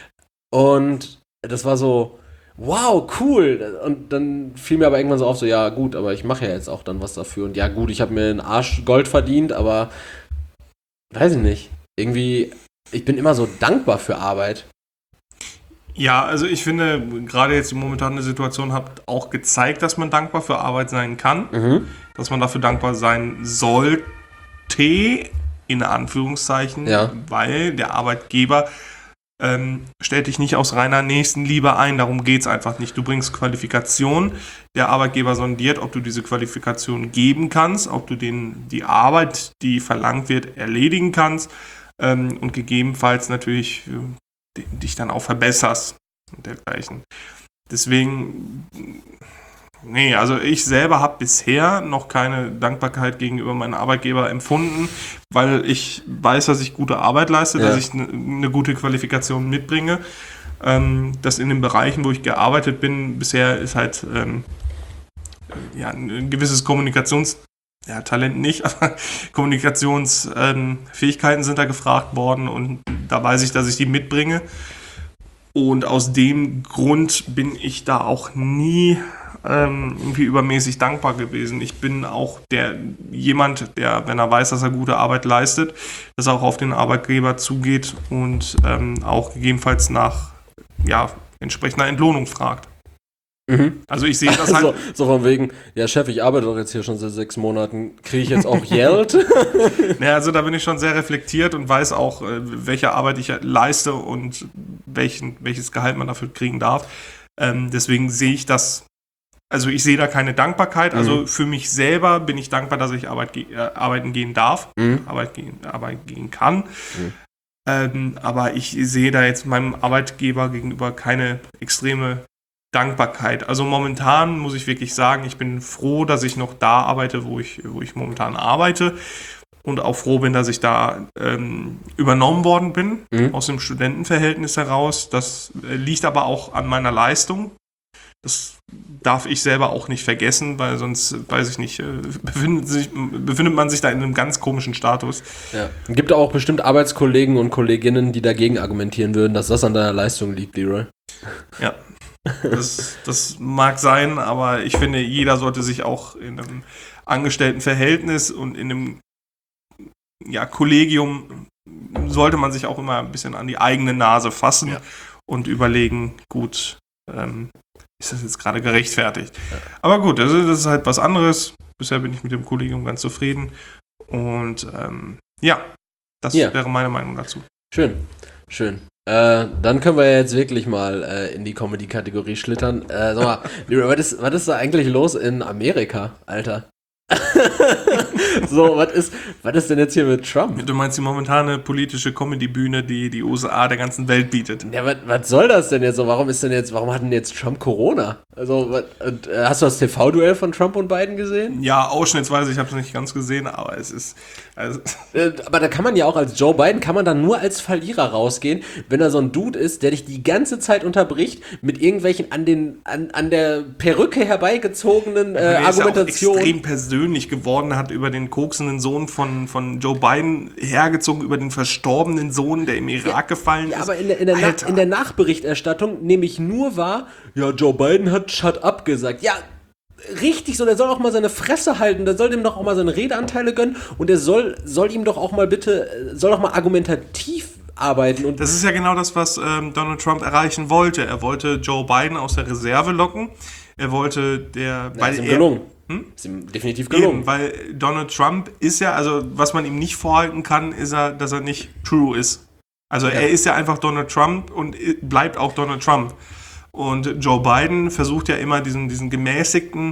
Und das war so, wow, cool. Und dann fiel mir aber irgendwann so auf, so, ja gut, aber ich mache ja jetzt auch dann was dafür. Und ja gut, ich habe mir einen Arsch Gold verdient, aber weiß ich nicht. Irgendwie, ich bin immer so dankbar für Arbeit. Ja, also ich finde, gerade jetzt die momentane Situation hat auch gezeigt, dass man dankbar für Arbeit sein kann. Mhm. Dass man dafür dankbar sein sollte, in Anführungszeichen, weil der Arbeitgeber stellt dich nicht aus reiner Nächstenliebe ein, darum geht es einfach nicht. Du bringst Qualifikation, der Arbeitgeber sondiert, ob du diese Qualifikation geben kannst, ob du die Arbeit, die verlangt wird, erledigen kannst und gegebenenfalls natürlich dich dann auch verbesserst und dergleichen. Deswegen, also ich selber habe bisher noch keine Dankbarkeit gegenüber meinem Arbeitgeber empfunden, weil ich weiß, dass ich gute Arbeit leiste, dass ich eine gute Qualifikation mitbringe. Das in den Bereichen, wo ich gearbeitet bin, bisher ist halt ein gewisses Talent nicht, aber Kommunikationsfähigkeiten sind da gefragt worden und da weiß ich, dass ich die mitbringe. Und aus dem Grund bin ich da auch nie irgendwie übermäßig dankbar gewesen. Ich bin auch jemand, der, wenn er weiß, dass er gute Arbeit leistet, dass er auch auf den Arbeitgeber zugeht und auch gegebenenfalls nach entsprechender Entlohnung fragt. Mhm. Also ich sehe das halt. So von wegen, ja Chef, ich arbeite doch jetzt hier schon seit 6 Monaten, kriege ich jetzt auch Geld? Ja, also da bin ich schon sehr reflektiert und weiß auch, welche Arbeit ich leiste und welches Gehalt man dafür kriegen darf. Deswegen sehe ich das, also ich sehe da keine Dankbarkeit. Also für mich selber bin ich dankbar, dass ich arbeiten gehen darf, arbeiten gehen kann. Aber ich sehe da jetzt meinem Arbeitgeber gegenüber keine extreme Dankbarkeit. Also momentan muss ich wirklich sagen, ich bin froh, dass ich noch da arbeite, wo ich momentan arbeite und auch froh bin, dass ich da übernommen worden bin aus dem Studentenverhältnis heraus. Das liegt aber auch an meiner Leistung. Das darf ich selber auch nicht vergessen, weil sonst, weiß ich nicht, befindet man sich da in einem ganz komischen Status. Ja. Gibt auch bestimmt Arbeitskollegen und Kolleginnen, die dagegen argumentieren würden, dass das an deiner Leistung liegt, Leroy. Ja. Das mag sein, aber ich finde, jeder sollte sich auch in einem Angestelltenverhältnis und in einem Kollegium sollte man sich auch immer ein bisschen an die eigene Nase fassen und überlegen, gut, ist das jetzt gerade gerechtfertigt? Ja. Aber gut, das ist halt was anderes. Bisher bin ich mit dem Kollegium ganz zufrieden und das wäre meine Meinung dazu. Schön. Dann können wir jetzt wirklich mal in die Comedy-Kategorie schlittern. Sag mal, was ist da eigentlich los in Amerika, Alter? So, was ist denn jetzt hier mit Trump? Du meinst die momentane politische Comedy-Bühne, die die USA der ganzen Welt bietet? Ja, was soll das denn jetzt so? Warum hat denn jetzt Trump Corona? Also, hast du das TV-Duell von Trump und Biden gesehen? Ja, ausschnittsweise, ich habe es nicht ganz gesehen, aber es ist... aber da kann man ja auch als Joe Biden, kann man dann nur als Verlierer rausgehen, wenn er so ein Dude ist, der dich die ganze Zeit unterbricht mit irgendwelchen an der Perücke herbeigezogenen Argumentationen. Ist ja auch extrem persönlich geworden, hat über den koksenden Sohn von Joe Biden hergezogen, über den verstorbenen Sohn, der im Irak gefallen ist. Ja, aber in der Nachberichterstattung nehme ich nur wahr, ja, Joe Biden hat Shut Up gesagt. Ja, richtig so, der soll auch mal seine Fresse halten, der soll dem doch auch mal seine Redeanteile gönnen und der soll ihm doch auch mal soll doch mal argumentativ arbeiten. Und das ist ja genau das, was Donald Trump erreichen wollte. Er wollte Joe Biden aus der Reserve locken. Er wollte ist ihm gelungen. Ist ihm definitiv gelungen. Eben, weil Donald Trump ist ja, also was man ihm nicht vorhalten kann, ist dass er nicht true ist. Also er ist ja einfach Donald Trump und bleibt auch Donald Trump. Und Joe Biden versucht ja immer diesen gemäßigten,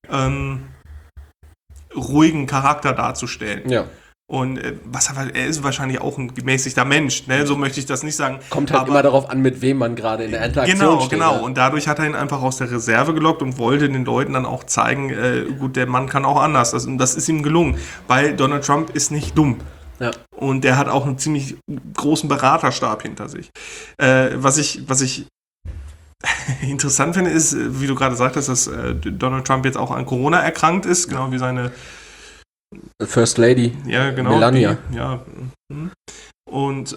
ruhigen Charakter darzustellen. Ja. Und er ist wahrscheinlich auch ein gemäßigter Mensch, ne? So möchte ich das nicht sagen. Kommt halt immer darauf an, mit wem man gerade in der Interaktion steht. Genau. Und dadurch hat er ihn einfach aus der Reserve gelockt und wollte den Leuten dann auch zeigen, gut, der Mann kann auch anders. Das ist ihm gelungen, weil Donald Trump ist nicht dumm. Ja. Und der hat auch einen ziemlich großen Beraterstab hinter sich. Was ich interessant finde, ist, wie du gerade sagtest, dass Donald Trump jetzt auch an Corona erkrankt ist, genau wie seine First Lady. Ja, genau. Melania. Und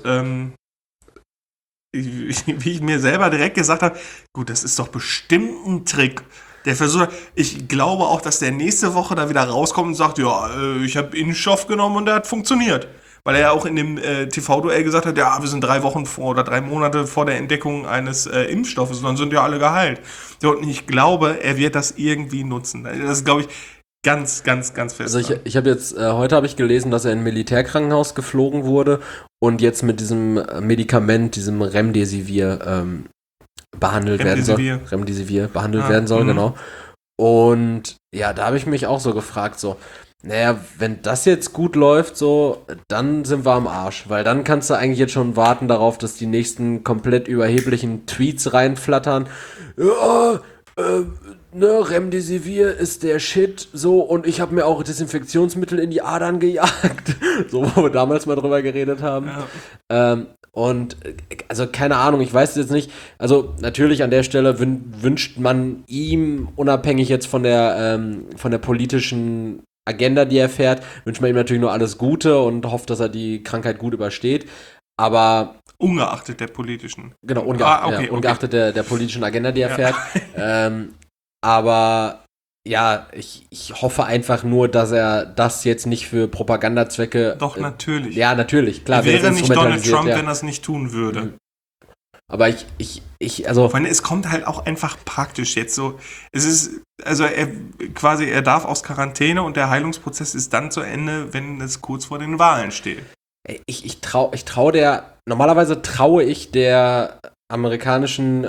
wie ich mir selber direkt gesagt habe, gut, das ist doch bestimmt ein Trick. Der Versuch, ich glaube auch, dass der nächste Woche da wieder rauskommt und sagt, ja, ich habe Impfstoff genommen und der hat funktioniert. Weil er ja auch in dem TV-Duell gesagt hat, ja, wir sind 3 Monate vor der Entdeckung eines Impfstoffes und dann sind ja alle geheilt. Und ich glaube, er wird das irgendwie nutzen. Das ist, glaube ich, ganz, ganz, ganz fest. Also ich habe jetzt, heute habe ich gelesen, dass er in ein Militärkrankenhaus geflogen wurde und jetzt mit diesem Medikament, diesem Remdesivir behandelt werden soll, genau. Und ja, da habe ich mich auch so gefragt, so, naja, wenn das jetzt gut läuft, so, dann sind wir am Arsch, weil dann kannst du eigentlich jetzt schon warten darauf, dass die nächsten komplett überheblichen Tweets reinflattern. Ja, Remdesivir ist der Shit, so, und ich habe mir auch Desinfektionsmittel in die Adern gejagt, so, wo wir damals mal drüber geredet haben. Ja. Und, also, keine Ahnung, ich weiß jetzt nicht, also, natürlich an der Stelle wünscht man ihm, unabhängig jetzt von der politischen Agenda, die er fährt, wünscht man ihm natürlich nur alles Gute und hofft, dass er die Krankheit gut übersteht, aber ungeachtet der politischen. Genau, ungeachtet der politischen Agenda, die er fährt. Aber ja, ich hoffe einfach nur, dass er das jetzt nicht für Propagandazwecke... Doch, natürlich. Ja, natürlich, klar. Er wäre nicht Donald Trump, wenn er es nicht tun würde. Mhm. Aber also... Vor allem, es kommt halt auch einfach praktisch jetzt so. Es ist, also er darf aus Quarantäne und der Heilungsprozess ist dann zu Ende, wenn es kurz vor den Wahlen steht. Normalerweise traue ich dem amerikanischen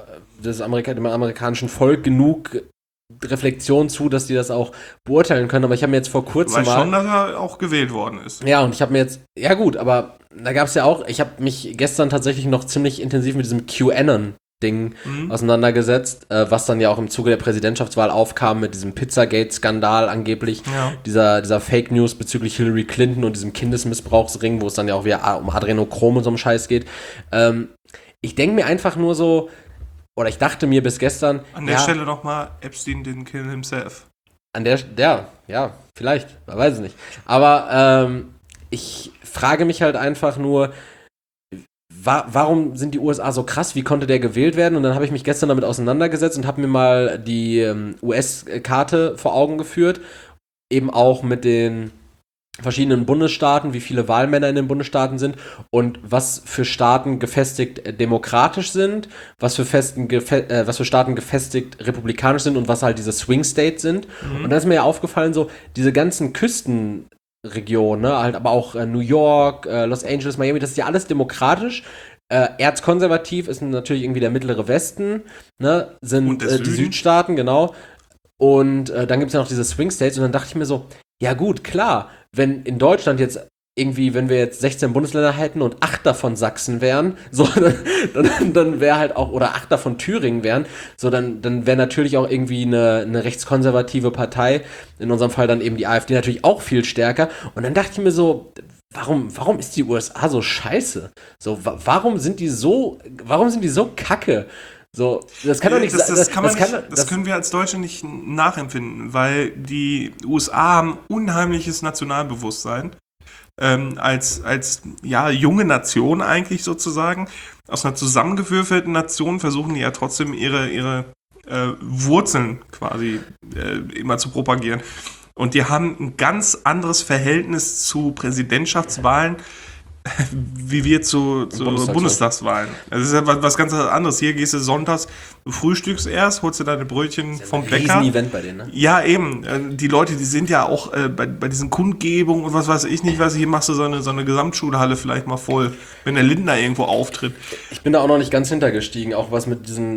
Volk genug Reflexion zu, dass die das auch beurteilen können, aber ich habe mir jetzt vor kurzem schon, dass er auch gewählt worden ist. Ja, und ich habe mir jetzt, ja gut, aber da gab es ja auch, ich habe mich gestern tatsächlich noch ziemlich intensiv mit diesem QAnon-Ding auseinandergesetzt, was dann ja auch im Zuge der Präsidentschaftswahl aufkam mit diesem Pizzagate-Skandal angeblich, dieser Fake News bezüglich Hillary Clinton und diesem Kindesmissbrauchsring, wo es dann ja auch wieder um Adrenochrom und so einem Scheiß geht. Ich denke mir einfach nur so, oder ich dachte mir bis gestern... An der Stelle nochmal, Epstein didn't kill himself. Ja, vielleicht, man weiß es nicht. Aber ich frage mich halt einfach nur, warum sind die USA so krass? Wie konnte der gewählt werden? Und dann habe ich mich gestern damit auseinandergesetzt und habe mir mal die US-Karte vor Augen geführt. Eben auch mit den verschiedenen Bundesstaaten, wie viele Wahlmänner in den Bundesstaaten sind und was für Staaten gefestigt demokratisch sind, was für Staaten gefestigt republikanisch sind und was halt diese Swing States sind. Und dann ist mir ja aufgefallen, so diese ganzen Küstenregionen, ne, halt aber auch New York, Los Angeles, Miami, das ist ja alles demokratisch. Erzkonservativ ist natürlich irgendwie der mittlere Westen, ne, sind die Südstaaten, genau. Und dann gibt es ja noch diese Swing States und dann dachte ich mir so, ja gut, klar, wenn in Deutschland jetzt irgendwie, wenn wir jetzt 16 Bundesländer hätten und 8 davon Sachsen wären, so, dann wäre halt auch, oder 8 davon Thüringen wären, so, dann wäre natürlich auch irgendwie eine rechtskonservative Partei, in unserem Fall dann eben die AfD, natürlich auch viel stärker. Und dann dachte ich mir so, warum ist die USA so scheiße? So, warum sind die so kacke? So, das kann doch nicht sein. Das können wir als Deutsche nicht nachempfinden, weil die USA haben unheimliches Nationalbewusstsein. Als junge Nation eigentlich sozusagen. Aus einer zusammengewürfelten Nation versuchen die ja trotzdem ihre Wurzeln quasi immer zu propagieren. Und die haben ein ganz anderes Verhältnis zu Präsidentschaftswahlen, wie wir zu Bundestagswahlen. Das ist ja was ganz anderes. Hier gehst du sonntags, du frühstückst erst, holst dir deine Brötchen vom Bäcker. Ein Riesen-Event bei denen, ne? Ja, eben. Die Leute, die sind ja auch bei diesen Kundgebungen und was weiß ich nicht, hier machst du so eine Gesamtschulhalle vielleicht mal voll, wenn der Lindner irgendwo auftritt. Ich bin da auch noch nicht ganz hintergestiegen, auch was mit diesen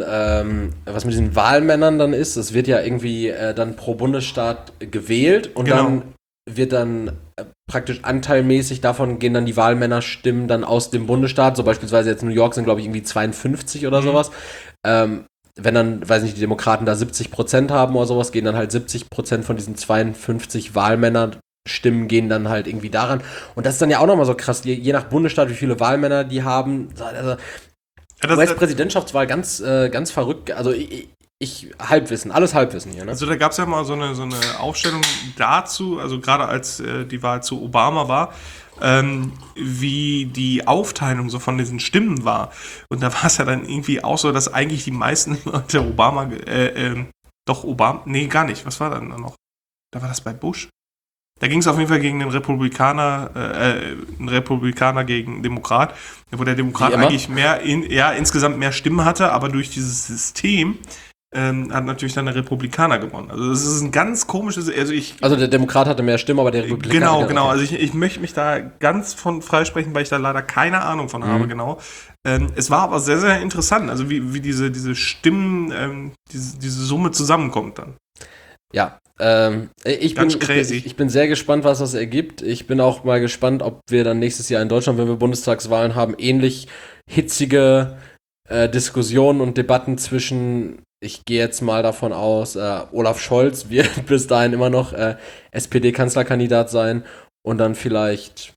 Wahlmännern dann ist. Es wird ja irgendwie dann pro Bundesstaat gewählt und dann wird dann praktisch anteilmäßig davon gehen dann die Wahlmännerstimmen dann aus dem Bundesstaat, so beispielsweise jetzt New York sind glaube ich irgendwie 52 oder sowas. Wenn dann, weiß nicht, die Demokraten da 70% haben oder sowas, gehen dann halt 70% von diesen 52 Wahlmännerstimmen gehen dann halt irgendwie daran. Und das ist dann ja auch nochmal so krass, je nach Bundesstaat, wie viele Wahlmänner die haben. Also, US-Präsidentschaftswahl ganz verrückt, also alles Halbwissen hier, ne? Also da gab es ja mal so eine Aufstellung dazu, also gerade als die Wahl zu Obama war, wie die Aufteilung so von diesen Stimmen war. Und da war es ja dann irgendwie auch so, dass eigentlich die meisten Leute nee, gar nicht. Was war dann noch? Da war das bei Bush. Da ging es auf jeden Fall gegen den Republikaner gegen Demokrat, wo der Demokrat eigentlich insgesamt mehr Stimmen hatte, aber durch dieses System hat natürlich dann der Republikaner gewonnen. Also das ist ein ganz komisches... Also der Demokrat hatte mehr Stimmen, aber der Republikaner... Genau. Also ich möchte mich da ganz von freisprechen, weil ich da leider keine Ahnung von habe, genau. Es war aber sehr, sehr interessant, also wie diese Stimmen, diese Summe zusammenkommt dann. Ja, ich bin sehr gespannt, was das ergibt. Ich bin auch mal gespannt, ob wir dann nächstes Jahr in Deutschland, wenn wir Bundestagswahlen haben, ähnlich hitzige Diskussionen und Debatten zwischen, ich gehe jetzt mal davon aus, Olaf Scholz wird bis dahin immer noch SPD-Kanzlerkandidat sein und dann vielleicht...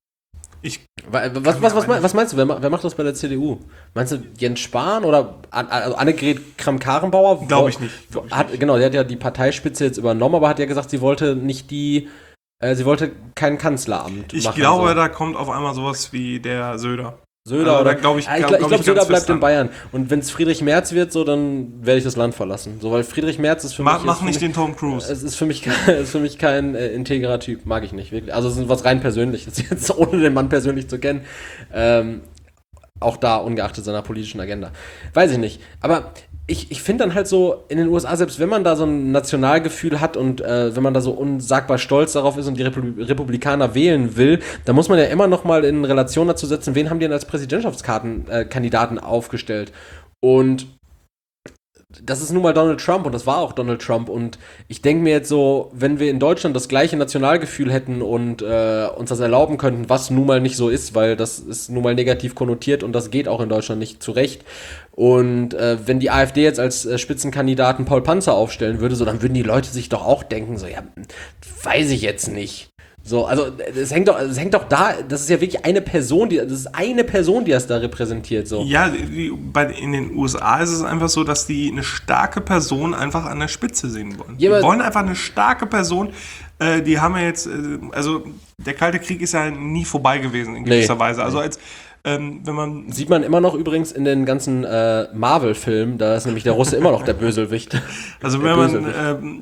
Was meinst du, wer macht das bei der CDU? Meinst du Jens Spahn oder Annegret Kramp-Karrenbauer? Glaube ich nicht. Genau, der hat ja die Parteispitze jetzt übernommen, aber hat ja gesagt, sie wollte kein Kanzleramt machen. Ich glaube, da kommt auf einmal sowas wie der Söder. Söder oder glaube ich, ich glaube, Söder bleibt in Bayern. Und wenn es Friedrich Merz wird, so, dann werde ich das Land verlassen. So, weil Friedrich Merz ist für mich... Mach nicht den Tom Cruise. Es ist für mich kein integrer Typ, mag ich nicht, wirklich. Also es ist was rein Persönliches, jetzt ohne den Mann persönlich zu kennen. Auch da, ungeachtet seiner politischen Agenda. Weiß ich nicht. Aber ich finde dann halt so, in den USA, selbst wenn man da so ein Nationalgefühl hat und wenn man da so unsagbar stolz darauf ist und die Republikaner wählen will, dann muss man ja immer noch mal in Relation dazu setzen, wen haben die denn als Präsidentschaftskandidaten aufgestellt. Und das ist nun mal Donald Trump und das war auch Donald Trump. Und ich denke mir jetzt so, wenn wir in Deutschland das gleiche Nationalgefühl hätten und uns das erlauben könnten, was nun mal nicht so ist, weil das ist nun mal negativ konnotiert und das geht auch in Deutschland nicht zurecht. Und wenn die AfD jetzt als Spitzenkandidaten Paul Panzer aufstellen würde, so, dann würden die Leute sich doch auch denken, so, ja, weiß ich jetzt nicht. So, also es hängt doch da, das ist ja wirklich eine Person, die das da repräsentiert. So. Ja, in den USA ist es einfach so, dass die eine starke Person einfach an der Spitze sehen wollen. Ja, die wollen einfach eine starke Person, die haben ja jetzt, also der Kalte Krieg ist ja nie vorbei gewesen in gewisser Weise. Also als wenn man... Sieht man immer noch übrigens in den ganzen Marvel-Filmen, da ist nämlich der Russe immer noch der Bösewicht. Also wenn man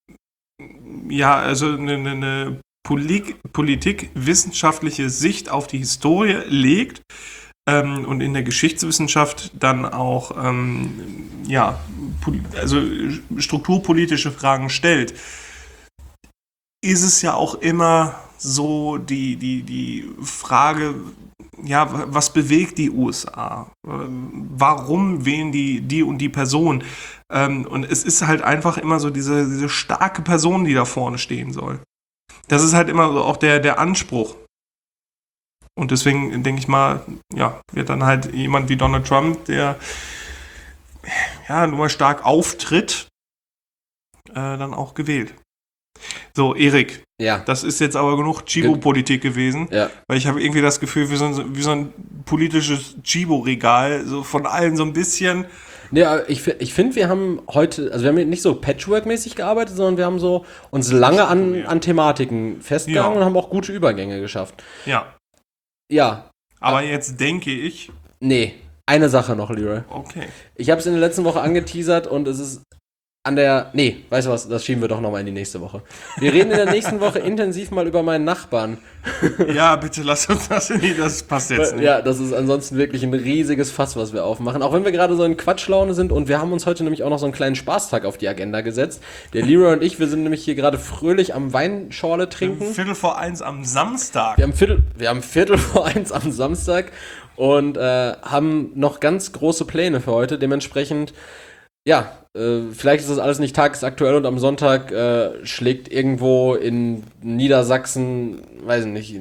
also eine politikwissenschaftliche Sicht auf die Historie legt und in der Geschichtswissenschaft dann auch also strukturpolitische Fragen stellt, ist es ja auch immer so die Frage, ja, was bewegt die USA? Warum wählen die und die Person? Und es ist halt einfach immer so diese starke Person, die da vorne stehen soll. Das ist halt immer so auch der Anspruch. Und deswegen denke ich mal, ja, wird dann halt jemand wie Donald Trump, der ja nur mal stark auftritt, dann auch gewählt. So, Erik, das ist jetzt aber genug Chibo-Politik gewesen, weil ich habe irgendwie das Gefühl, wie so ein politisches Chibo-Regal, so von allen so ein bisschen. Ja, ich finde, wir haben heute, also wir haben nicht so Patchwork-mäßig gearbeitet, sondern wir haben so uns lange an Thematiken festgegangen und haben auch gute Übergänge geschafft. Ja. Ja. Aber jetzt denke ich... Nee, eine Sache noch, Leroy. Okay. Ich habe es in der letzten Woche angeteasert und es ist weißt du was, das schieben wir doch nochmal in die nächste Woche. Wir reden in der nächsten Woche intensiv mal über meinen Nachbarn. Ja, bitte lass uns das das passt jetzt nicht. Ja, das ist ansonsten wirklich ein riesiges Fass, was wir aufmachen. Auch wenn wir gerade so in Quatschlaune sind und wir haben uns heute nämlich auch noch so einen kleinen Spaßtag auf die Agenda gesetzt. Der Leroy und ich, wir sind nämlich hier gerade fröhlich am Weinschorle trinken. 1:45 am Samstag. Wir haben 1:45 am Samstag und haben noch ganz große Pläne für heute. Dementsprechend, ja, vielleicht ist das alles nicht tagesaktuell und am Sonntag schlägt irgendwo in Niedersachsen, weiß ich nicht,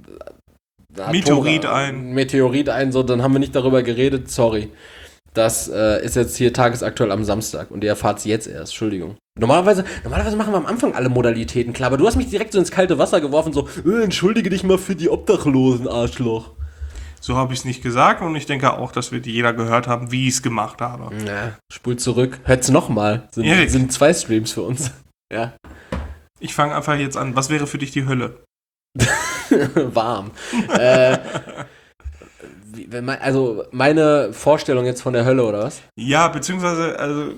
Meteorit ein, so, dann haben wir nicht darüber geredet, sorry. Das ist jetzt hier tagesaktuell am Samstag und ihr erfahrt es jetzt erst, Entschuldigung. Normalerweise machen wir am Anfang alle Modalitäten klar, aber du hast mich direkt so ins kalte Wasser geworfen, so, entschuldige dich mal für die Obdachlosen, Arschloch. So habe ich es nicht gesagt und ich denke auch, dass wir jeder gehört haben, wie ich es gemacht habe. Ja, spult zurück. Hört's nochmal. Sind 2 Streams für uns. Ja. Ich fange einfach jetzt an. Was wäre für dich die Hölle? Warm. Also meine Vorstellung jetzt von der Hölle, oder was? Ja, beziehungsweise, also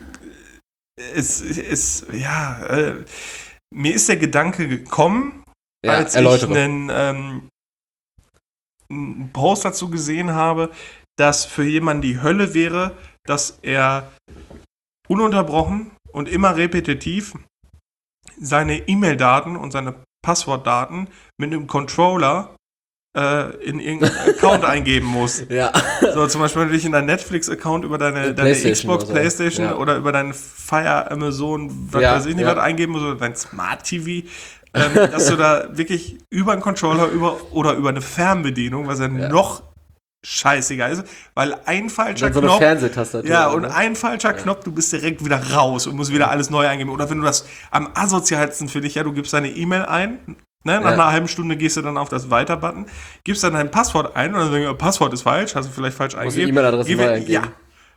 mir ist der Gedanke gekommen, als ich einen Post dazu gesehen habe, dass für jemanden die Hölle wäre, dass er ununterbrochen und immer repetitiv seine E-Mail-Daten und seine Passwortdaten mit einem Controller in irgendeinen Account eingeben muss. Ja. So, zum Beispiel, wenn du dich in deinen Netflix-Account über deine Xbox, Playstation oder über deinen Fire, Amazon, was weiß ich nicht, was eingeben musst, oder dein Smart TV, dass du da wirklich über einen Controller oder über eine Fernbedienung, was ja noch scheißiger ist, weil ein falscher so Knopf. Fernsehtastatur. Ja, und ein falscher Knopf, du bist direkt wieder raus und musst wieder alles neu eingeben. Oder wenn du das am asozialsten für dich, du gibst deine E-Mail ein, ne, nach einer halben Stunde gehst du dann auf das Weiter-Button, gibst dann dein Passwort ein und dann sagst du, Passwort ist falsch, hast du vielleicht falsch eingegeben. Die E-Mail-Adresse neu eingeben. Ja.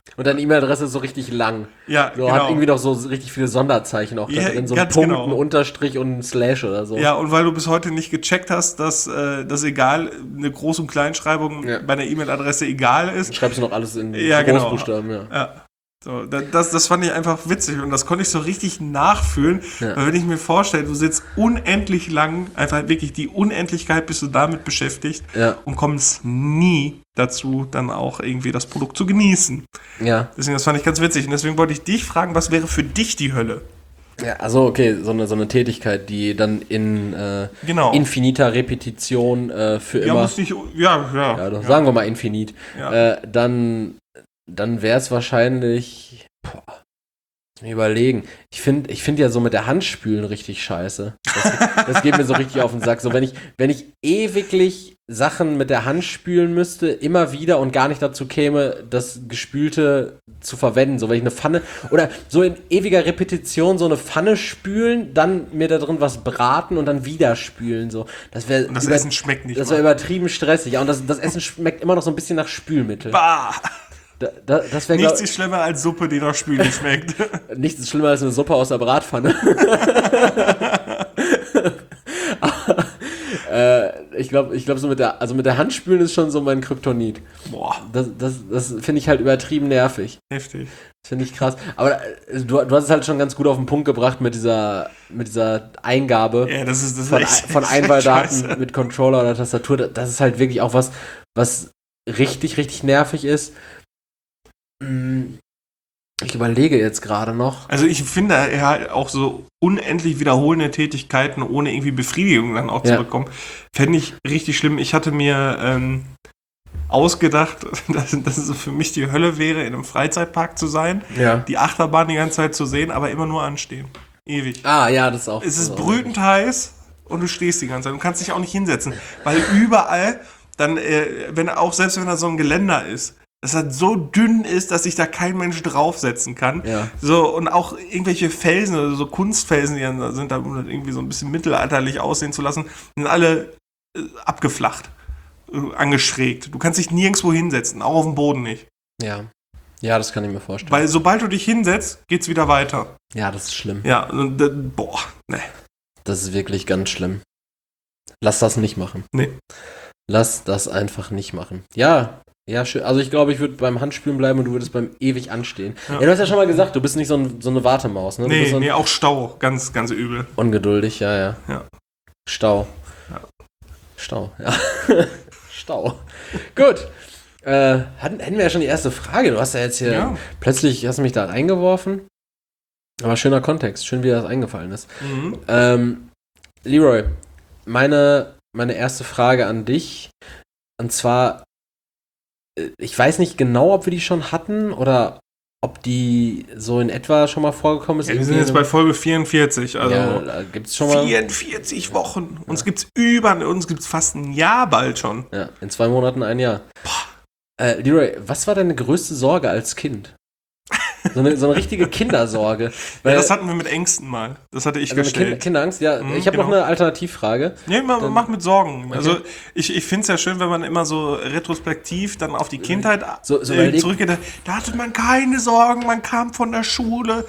Und deine E-Mail-Adresse ist so richtig lang. Ja, so, hat irgendwie noch so richtig viele Sonderzeichen auch da drin. So ein Punkt, ein Unterstrich und ein Slash oder so. Ja, und weil du bis heute nicht gecheckt hast, dass das egal, eine Groß- und Kleinschreibung bei einer E-Mail-Adresse egal ist. Schreibst du noch alles in Großbuchstaben, ja. So, das fand ich einfach witzig und das konnte ich so richtig nachfühlen, weil wenn ich mir vorstelle, du sitzt unendlich lang, einfach wirklich die Unendlichkeit bist du damit beschäftigt und kommst nie dazu, dann auch irgendwie das Produkt zu genießen. Ja. Deswegen, das fand ich ganz witzig und deswegen wollte ich dich fragen, was wäre für dich die Hölle? Ja, also okay, so eine Tätigkeit, die dann in infiniter Repetition für immer... Muss nicht, sagen wir mal infinit. Ja. Dann wäre es wahrscheinlich, lass mich überlegen. Ich finde ja so mit der Hand spülen richtig scheiße. Das geht mir so richtig auf den Sack. So, wenn ich ewiglich Sachen mit der Hand spülen müsste, immer wieder und gar nicht dazu käme, das Gespülte zu verwenden. So, wenn ich eine Pfanne oder so in ewiger Repetition so eine Pfanne spülen, dann mir da drin was braten und dann wieder spülen. So. Das Essen schmeckt nicht. Das wäre übertrieben stressig. Ja, und das Essen schmeckt immer noch so ein bisschen nach Spülmittel. Bah! Das nichts ist schlimmer als Suppe, die nach Spülen schmeckt. Nichts ist schlimmer als eine Suppe aus der Bratpfanne. Ich glaube so mit der Hand spülen ist schon so mein Kryptonit. Boah. Das finde ich halt übertrieben nervig. Heftig. Das finde ich krass. Aber du hast es halt schon ganz gut auf den Punkt gebracht mit dieser Eingabe von Einwahldaten mit Controller oder Tastatur. Das ist halt wirklich auch was richtig, richtig nervig ist. Ich überlege jetzt gerade noch. Also ich finde ja auch so unendlich wiederholende Tätigkeiten ohne irgendwie Befriedigung dann auch zu bekommen, fände ich richtig schlimm. Ich hatte mir ausgedacht, dass es für mich die Hölle wäre, in einem Freizeitpark zu sein, die Achterbahn die ganze Zeit zu sehen, aber immer nur anstehen. Ewig. Ja, das ist auch. Es ist brütend heiß und du stehst die ganze Zeit. Du kannst dich auch nicht hinsetzen, weil überall dann, selbst wenn da so ein Geländer ist, das halt so dünn ist, dass sich da kein Mensch draufsetzen kann. Ja. So, und auch irgendwelche Felsen oder so Kunstfelsen, die dann sind, da, um das irgendwie so ein bisschen mittelalterlich aussehen zu lassen, sind alle abgeflacht, angeschrägt. Du kannst dich nirgendwo hinsetzen, auch auf dem Boden nicht. Ja. Ja, das kann ich mir vorstellen. Weil sobald du dich hinsetzt, geht's wieder weiter. Ja, das ist schlimm. Ja, ne. Das ist wirklich ganz schlimm. Lass das nicht machen. Nee. Lass das einfach nicht machen. Ja, schön. Also ich glaube, ich würde beim Handspülen bleiben und du würdest beim ewig anstehen. Ja, du hast ja schon mal gesagt, du bist nicht so eine Wartemaus, ne? Nee, auch Stau. Ganz, ganz übel. Ungeduldig, ja. Stau. Ja. Stau, ja. Stau. Gut. Hätten wir ja schon die erste Frage. Du hast ja jetzt hier plötzlich, hast du mich da reingeworfen. Aber schöner Kontext. Schön, wie dir das eingefallen ist. Mhm. Leroy, meine erste Frage an dich. Und zwar, ich weiß nicht genau, ob wir die schon hatten oder ob die so in etwa schon mal vorgekommen ist. Ja, wir sind jetzt bei Folge 44. Also gibt's schon mal 44 Wochen. Ja. Uns gibt's fast ein Jahr bald schon. Ja, in 2 Monaten ein Jahr. Leroy, was war deine größte Sorge als Kind? So eine richtige Kindersorge. Weil das hatten wir mit Ängsten mal. Das hatte ich gestellt. Kinderangst, ja. Ich habe noch eine Alternativfrage. Nee, mach mit Sorgen. Okay. Also ich finde es ja schön, wenn man immer so retrospektiv dann auf die Kindheit zurückgeht. Da hatte man keine Sorgen, man kam von der Schule,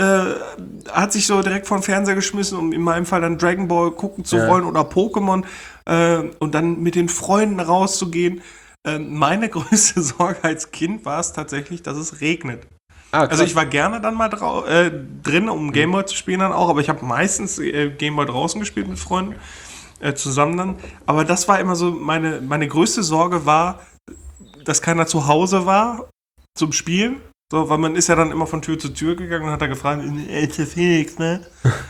hat sich so direkt vor den Fernseher geschmissen, um in meinem Fall dann Dragon Ball gucken zu wollen oder Pokémon und dann mit den Freunden rauszugehen. Meine größte Sorge als Kind war es tatsächlich, dass es regnet. Also ich war gerne dann mal drin, um Gameboy zu spielen dann auch, aber ich habe meistens Gameboy draußen gespielt mit Freunden zusammen dann. Aber das war immer so, meine größte Sorge war, dass keiner zu Hause war zum Spielen. So, weil man ist ja dann immer von Tür zu Tür gegangen und hat da gefragt, ist der Felix, ne?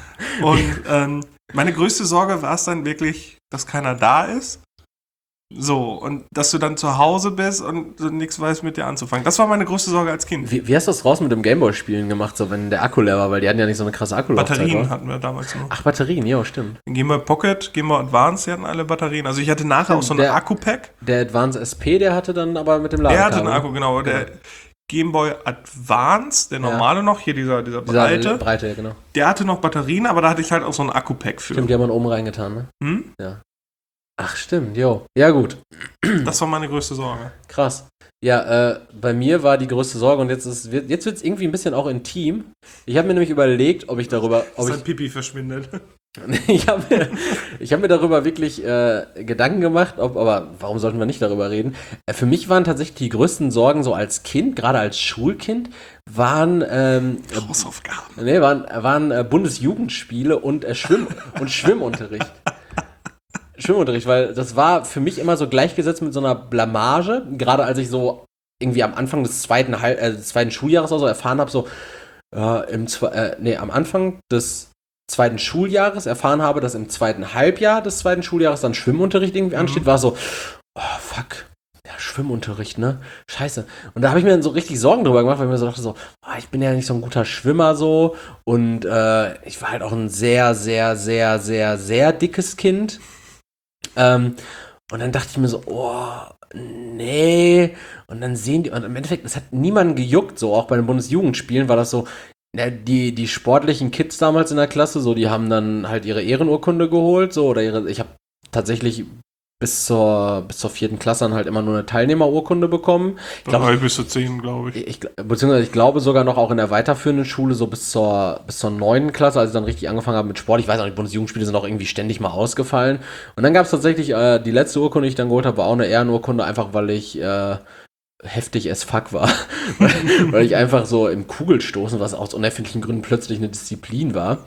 Und meine größte Sorge war es dann wirklich, dass keiner da ist. So, und dass du dann zu Hause bist und du nichts weißt, mit dir anzufangen. Das war meine größte Sorge als Kind. Wie hast du das draußen mit dem Gameboy-Spielen gemacht, so wenn der Akku leer war? Weil die hatten ja nicht so eine krasse Akkulaufzeit. Batterien hatten wir damals noch. Ach, Batterien, ja, stimmt. Gameboy Pocket, Gameboy Advance, die hatten alle Batterien. Also ich hatte nachher auch so ein Akku-Pack. Der Advance SP, der hatte dann aber mit dem Ladekabel. Der hatte einen Akku, genau. Der Gameboy Advance, der normale noch, hier dieser breite. Breite, ja, genau. Der hatte noch Batterien, aber da hatte ich halt auch so ein Akku-Pack für. Stimmt, die haben wir oben reingetan, ne? Hm? Ja. Ach, stimmt, jo. Ja, gut. Das war meine größte Sorge. Krass. Ja, bei mir war die größte Sorge und jetzt wird es irgendwie ein bisschen auch intim. Ich habe mir nämlich überlegt, ob ich darüber... Sein Pipi verschwindet. Ich hab mir darüber wirklich Gedanken gemacht, aber warum sollten wir nicht darüber reden? Für mich waren tatsächlich die größten Sorgen so als Kind, gerade als Schulkind, waren Hausaufgaben. Nee, waren Bundesjugendspiele und Schwimmunterricht. Schwimmunterricht, weil das war für mich immer so gleichgesetzt mit so einer Blamage, gerade als ich so irgendwie am Anfang des zweiten Schuljahres oder so erfahren habe, so am Anfang des zweiten Schuljahres erfahren habe, dass im zweiten Halbjahr des zweiten Schuljahres dann Schwimmunterricht irgendwie ansteht, war so, oh fuck, ja, Schwimmunterricht, ne? Scheiße. Und da habe ich mir dann so richtig Sorgen drüber gemacht, weil ich mir so dachte so, ich bin ja nicht so ein guter Schwimmer so und ich war halt auch ein sehr, sehr, sehr, sehr, sehr dickes Kind. Und dann dachte ich mir so, nee. Und dann und im Endeffekt, es hat niemanden gejuckt, so auch bei den Bundesjugendspielen war das so, die sportlichen Kids damals in der Klasse, so, die haben dann halt ihre Ehrenurkunde geholt, so, ich habe tatsächlich bis zur 4. Klasse dann halt immer nur eine Teilnehmerurkunde bekommen. Bis zur 10, glaube ich. Beziehungsweise ich glaube sogar noch auch in der weiterführenden Schule, so bis zur 9. Klasse, als ich dann richtig angefangen habe mit Sport. Ich weiß auch, die Bundesjugendspiele sind auch irgendwie ständig mal ausgefallen. Und dann gab es tatsächlich, die letzte Urkunde, die ich dann geholt habe, war auch eine Ehrenurkunde, einfach weil ich heftig as fuck war. Weil ich einfach so im Kugelstoßen, was aus unerfindlichen Gründen plötzlich eine Disziplin war,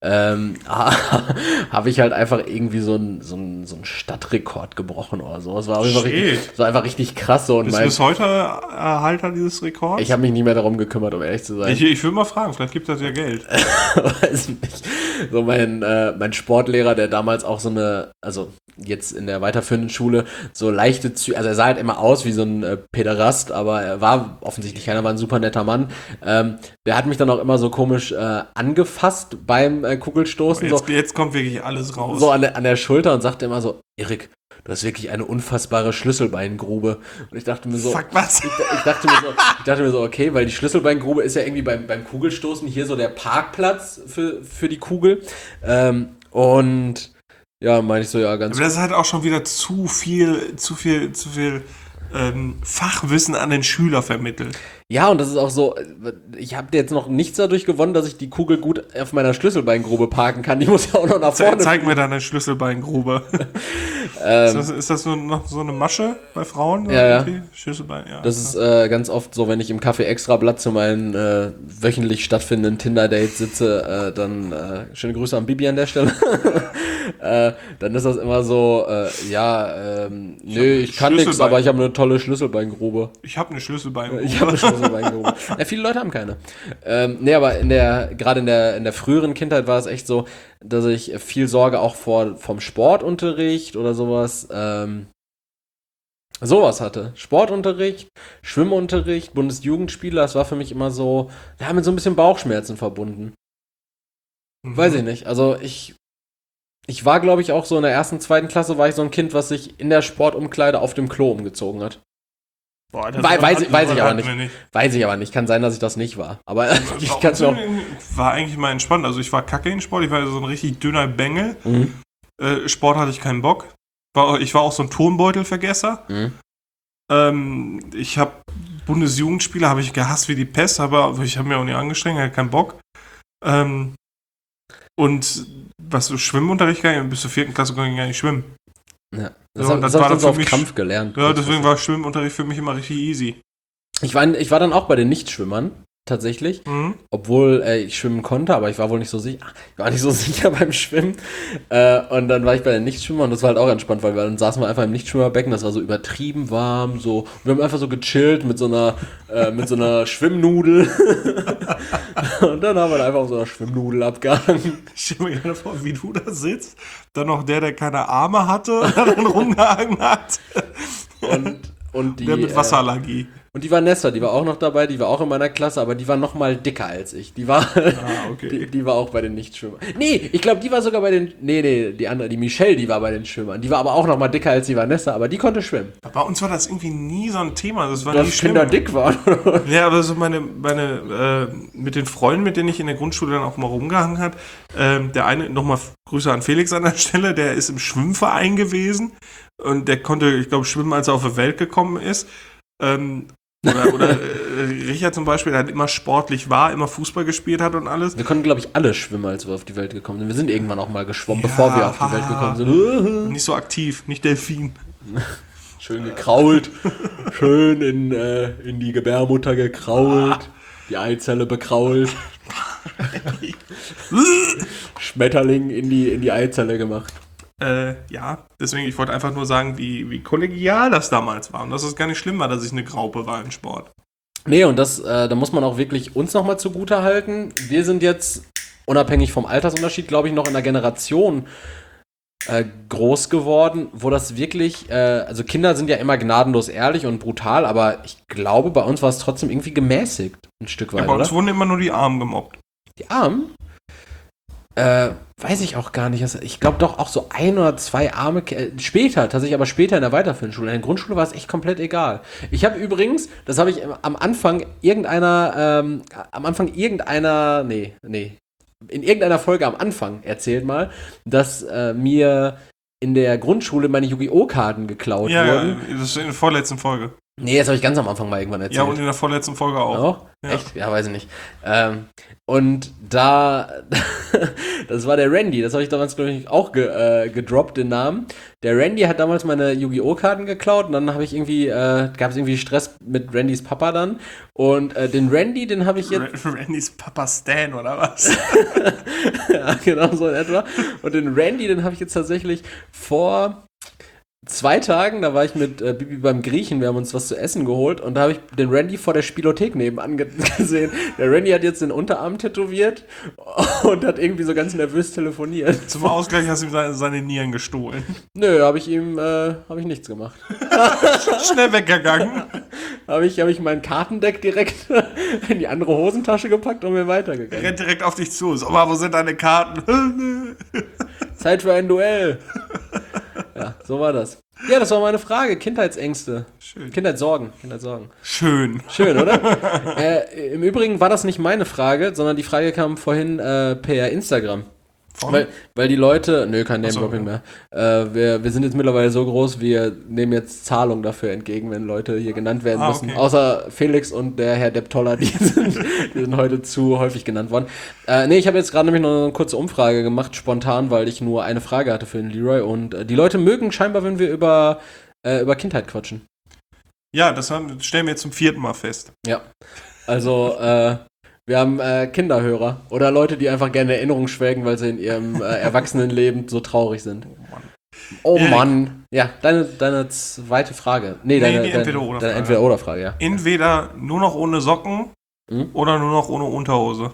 habe ich halt einfach irgendwie so einen Stadtrekord gebrochen oder so. Es war einfach richtig krass. So. Und Bist du bis heute Erhalter dieses Rekords? Ich habe mich nie mehr darum gekümmert, um ehrlich zu sein. Ich will mal fragen, vielleicht gibt das ja Geld. Weiß nicht. So mein Sportlehrer, der damals auch also jetzt in der weiterführenden Schule, so leichte Züge, also er sah halt immer aus wie so ein Päderast, aber er war offensichtlich keiner, war ein super netter Mann. Der hat mich dann auch immer so komisch angefasst beim Kugelstoßen. Jetzt kommt wirklich alles raus. So an der Schulter und sagte immer so, Erik, du hast wirklich eine unfassbare Schlüsselbeingrube. Und ich dachte mir so, fuck, was? Ich dachte mir so, okay, weil die Schlüsselbeingrube ist ja irgendwie beim Kugelstoßen hier so der Parkplatz für die Kugel. Und ja, meine ich so, ja, ganz. Aber das ist halt auch schon wieder zu viel Fachwissen an den Schüler vermittelt. Ja, und das ist auch so, ich habe jetzt noch nichts dadurch gewonnen, dass ich die Kugel gut auf meiner Schlüsselbeingrube parken kann. Die muss ja auch noch nach vorne. Zeig mir deine Schlüsselbeingrube. Ist das nur noch so eine Masche bei Frauen? Ja. Schlüsselbein, ja. Das ist ganz oft so, wenn ich im Café Extrablatt zu meinen wöchentlich stattfindenden Tinder-Dates sitze, dann schöne Grüße an Bibi an der Stelle. Dann ist das immer so, ich kann nichts, aber ich habe eine tolle Schlüsselbeingrube. Ich habe eine Schlüsselbeingrube. Ja, viele Leute haben keine. Aber gerade in der früheren Kindheit war es echt so, dass ich viel Sorge auch vom Sportunterricht oder sowas hatte. Sportunterricht, Schwimmunterricht, Bundesjugendspiele, das war für mich immer so, mit so ein bisschen Bauchschmerzen verbunden. Weiß ich nicht. Also ich war, glaube ich, auch so in der 1., 2. Klasse war ich so ein Kind, was sich in der Sportumkleide auf dem Klo umgezogen hat. Boah, weiß ich aber nicht. Weiß ich aber nicht. Kann sein, dass ich das nicht war. Aber ich kann es auch. War eigentlich mal entspannt. Also ich war kacke in Sport. Ich war so ein richtig dünner Bengel. Sport hatte ich keinen Bock. Ich war auch so ein Turnbeutelvergesser. Ich habe Bundesjugendspiele habe ich gehasst wie die Pest, aber ich habe mir auch nicht angestrengt, hatte keinen Bock. Und was so Schwimmunterricht bis zur 4. Klasse konnte ich gar nicht schwimmen. Ja. Das habe ich auf Kampf gelernt. Ja, deswegen war Schwimmunterricht für mich immer richtig easy. Ich war dann auch bei den Nichtschwimmern, tatsächlich. Obwohl ich schwimmen konnte, aber ich war wohl nicht so sicher. Ich war nicht so sicher beim Schwimmen. Und dann war ich bei den Nichtschwimmern und das war halt auch entspannt, weil dann saßen wir einfach im Nichtschwimmerbecken, das war so übertrieben warm, so. Und wir haben einfach so gechillt mit so einer Schwimmnudel. Und dann haben wir einfach auf so einer Schwimmnudel abgehangen. Ich stell mir gerade vor, wie du da sitzt. Dann noch der keine Arme hatte und dann rumgehangen hat. Und der mit Wasserallergie. Und die Vanessa, die war auch noch dabei, die war auch in meiner Klasse, aber die war noch mal dicker als ich. Die war, okay. die war auch bei den Nichtschwimmern. Nee, ich glaube, die war sogar bei den, die andere, die Michelle, die war bei den Schwimmern. Die war aber auch noch mal dicker als die Vanessa, aber die konnte schwimmen. Bei uns war das irgendwie nie so ein Thema. Das war Dass nie schlimm. Kinder dick waren. Ja, aber so meine mit den Freunden, mit denen ich in der Grundschule dann auch mal rumgehangen habe, der eine, nochmal Grüße an Felix an der Stelle, der ist im Schwimmverein gewesen und der konnte, ich glaube, schwimmen, als er auf die Welt gekommen ist. Oder Richard zum Beispiel, der halt immer sportlich war, immer Fußball gespielt hat und alles. Wir konnten, glaube ich, alle schwimmen, als wir auf die Welt gekommen sind. Wir sind irgendwann auch mal geschwommen, bevor wir auf die Welt gekommen sind. Nicht so aktiv, nicht Delfin. Schön gekrault, schön in die Gebärmutter gekrault, die Eizelle bekrault. Schmetterling in die Eizelle gemacht. Ja, deswegen, ich wollte einfach nur sagen, wie kollegial das damals war und dass es gar nicht schlimm war, dass ich eine Graupe war im Sport. Nee, und da muss man auch wirklich uns nochmal zugute halten. Wir sind jetzt, unabhängig vom Altersunterschied, glaube ich, noch in einer Generation groß geworden, wo das wirklich, also Kinder sind ja immer gnadenlos ehrlich und brutal, aber ich glaube, bei uns war es trotzdem irgendwie gemäßigt, ein Stück weit, ja, bei uns wurden immer nur die Armen gemobbt. Die Armen? Weiß ich auch gar nicht. Ich glaube doch auch so 1 oder 2 Arme, tatsächlich aber später in der weiterführenden Schule. In der Grundschule war es echt komplett egal. Ich habe übrigens, das habe ich am Anfang in irgendeiner Folge am Anfang erzählt mal, dass mir in der Grundschule meine Yu-Gi-Oh! Karten geklaut wurden. Ja, das ist in der vorletzten Folge. Nee, das habe ich ganz am Anfang mal irgendwann erzählt. Ja, und in der vorletzten Folge auch. Auch? Ja. Echt? Ja, weiß ich nicht. Und das war der Randy, das habe ich damals, glaube ich, auch gedroppt, den Namen. Der Randy hat damals meine Yu-Gi-Oh! Karten geklaut und dann habe ich gab es irgendwie Stress mit Randys Papa dann. Und den Randy, den habe ich jetzt... Randys Papa Stan, oder was? Ja, genau so in etwa. Und den Randy, den habe ich jetzt tatsächlich vor 2 Tagen, da war ich mit Bibi beim Griechen, wir haben uns was zu essen geholt und da habe ich den Randy vor der Spielothek nebenan gesehen. Der Randy hat jetzt den Unterarm tätowiert und hat irgendwie so ganz nervös telefoniert. Zum Ausgleich hast du ihm seine Nieren gestohlen. Nö, habe ich nichts gemacht. Schnell weggegangen. Habe ich mein Kartendeck direkt in die andere Hosentasche gepackt und mir weitergegangen. Rennt direkt auf dich zu. Sag mal, wo sind deine Karten? Zeit für ein Duell. Ja, so war das. Ja, das war meine Frage. Kindheitsängste. Schön. Kindheitssorgen. Schön, oder? Im Übrigen war das nicht meine Frage, sondern die Frage kam vorhin per Instagram. Weil die Leute, kein Name-Dropping mehr. Wir sind jetzt mittlerweile so groß, wir nehmen jetzt Zahlung dafür entgegen, wenn Leute hier genannt werden müssen. Okay. Außer Felix und der Herr Depp Toller, die sind heute zu häufig genannt worden. Ich habe jetzt gerade nämlich noch eine kurze Umfrage gemacht, spontan, weil ich nur eine Frage hatte für den Leroy. Und die Leute mögen scheinbar, wenn wir über Kindheit quatschen. Ja, das stellen wir jetzt zum 4. Mal fest. Ja, also wir haben Kinderhörer oder Leute, die einfach gerne Erinnerungen schwelgen, weil sie in ihrem Erwachsenenleben so traurig sind. Oh Mann. Ja, deine zweite Frage. Deine Entweder-Oder-Frage, ja. Entweder nur noch ohne Socken oder nur noch ohne Unterhose.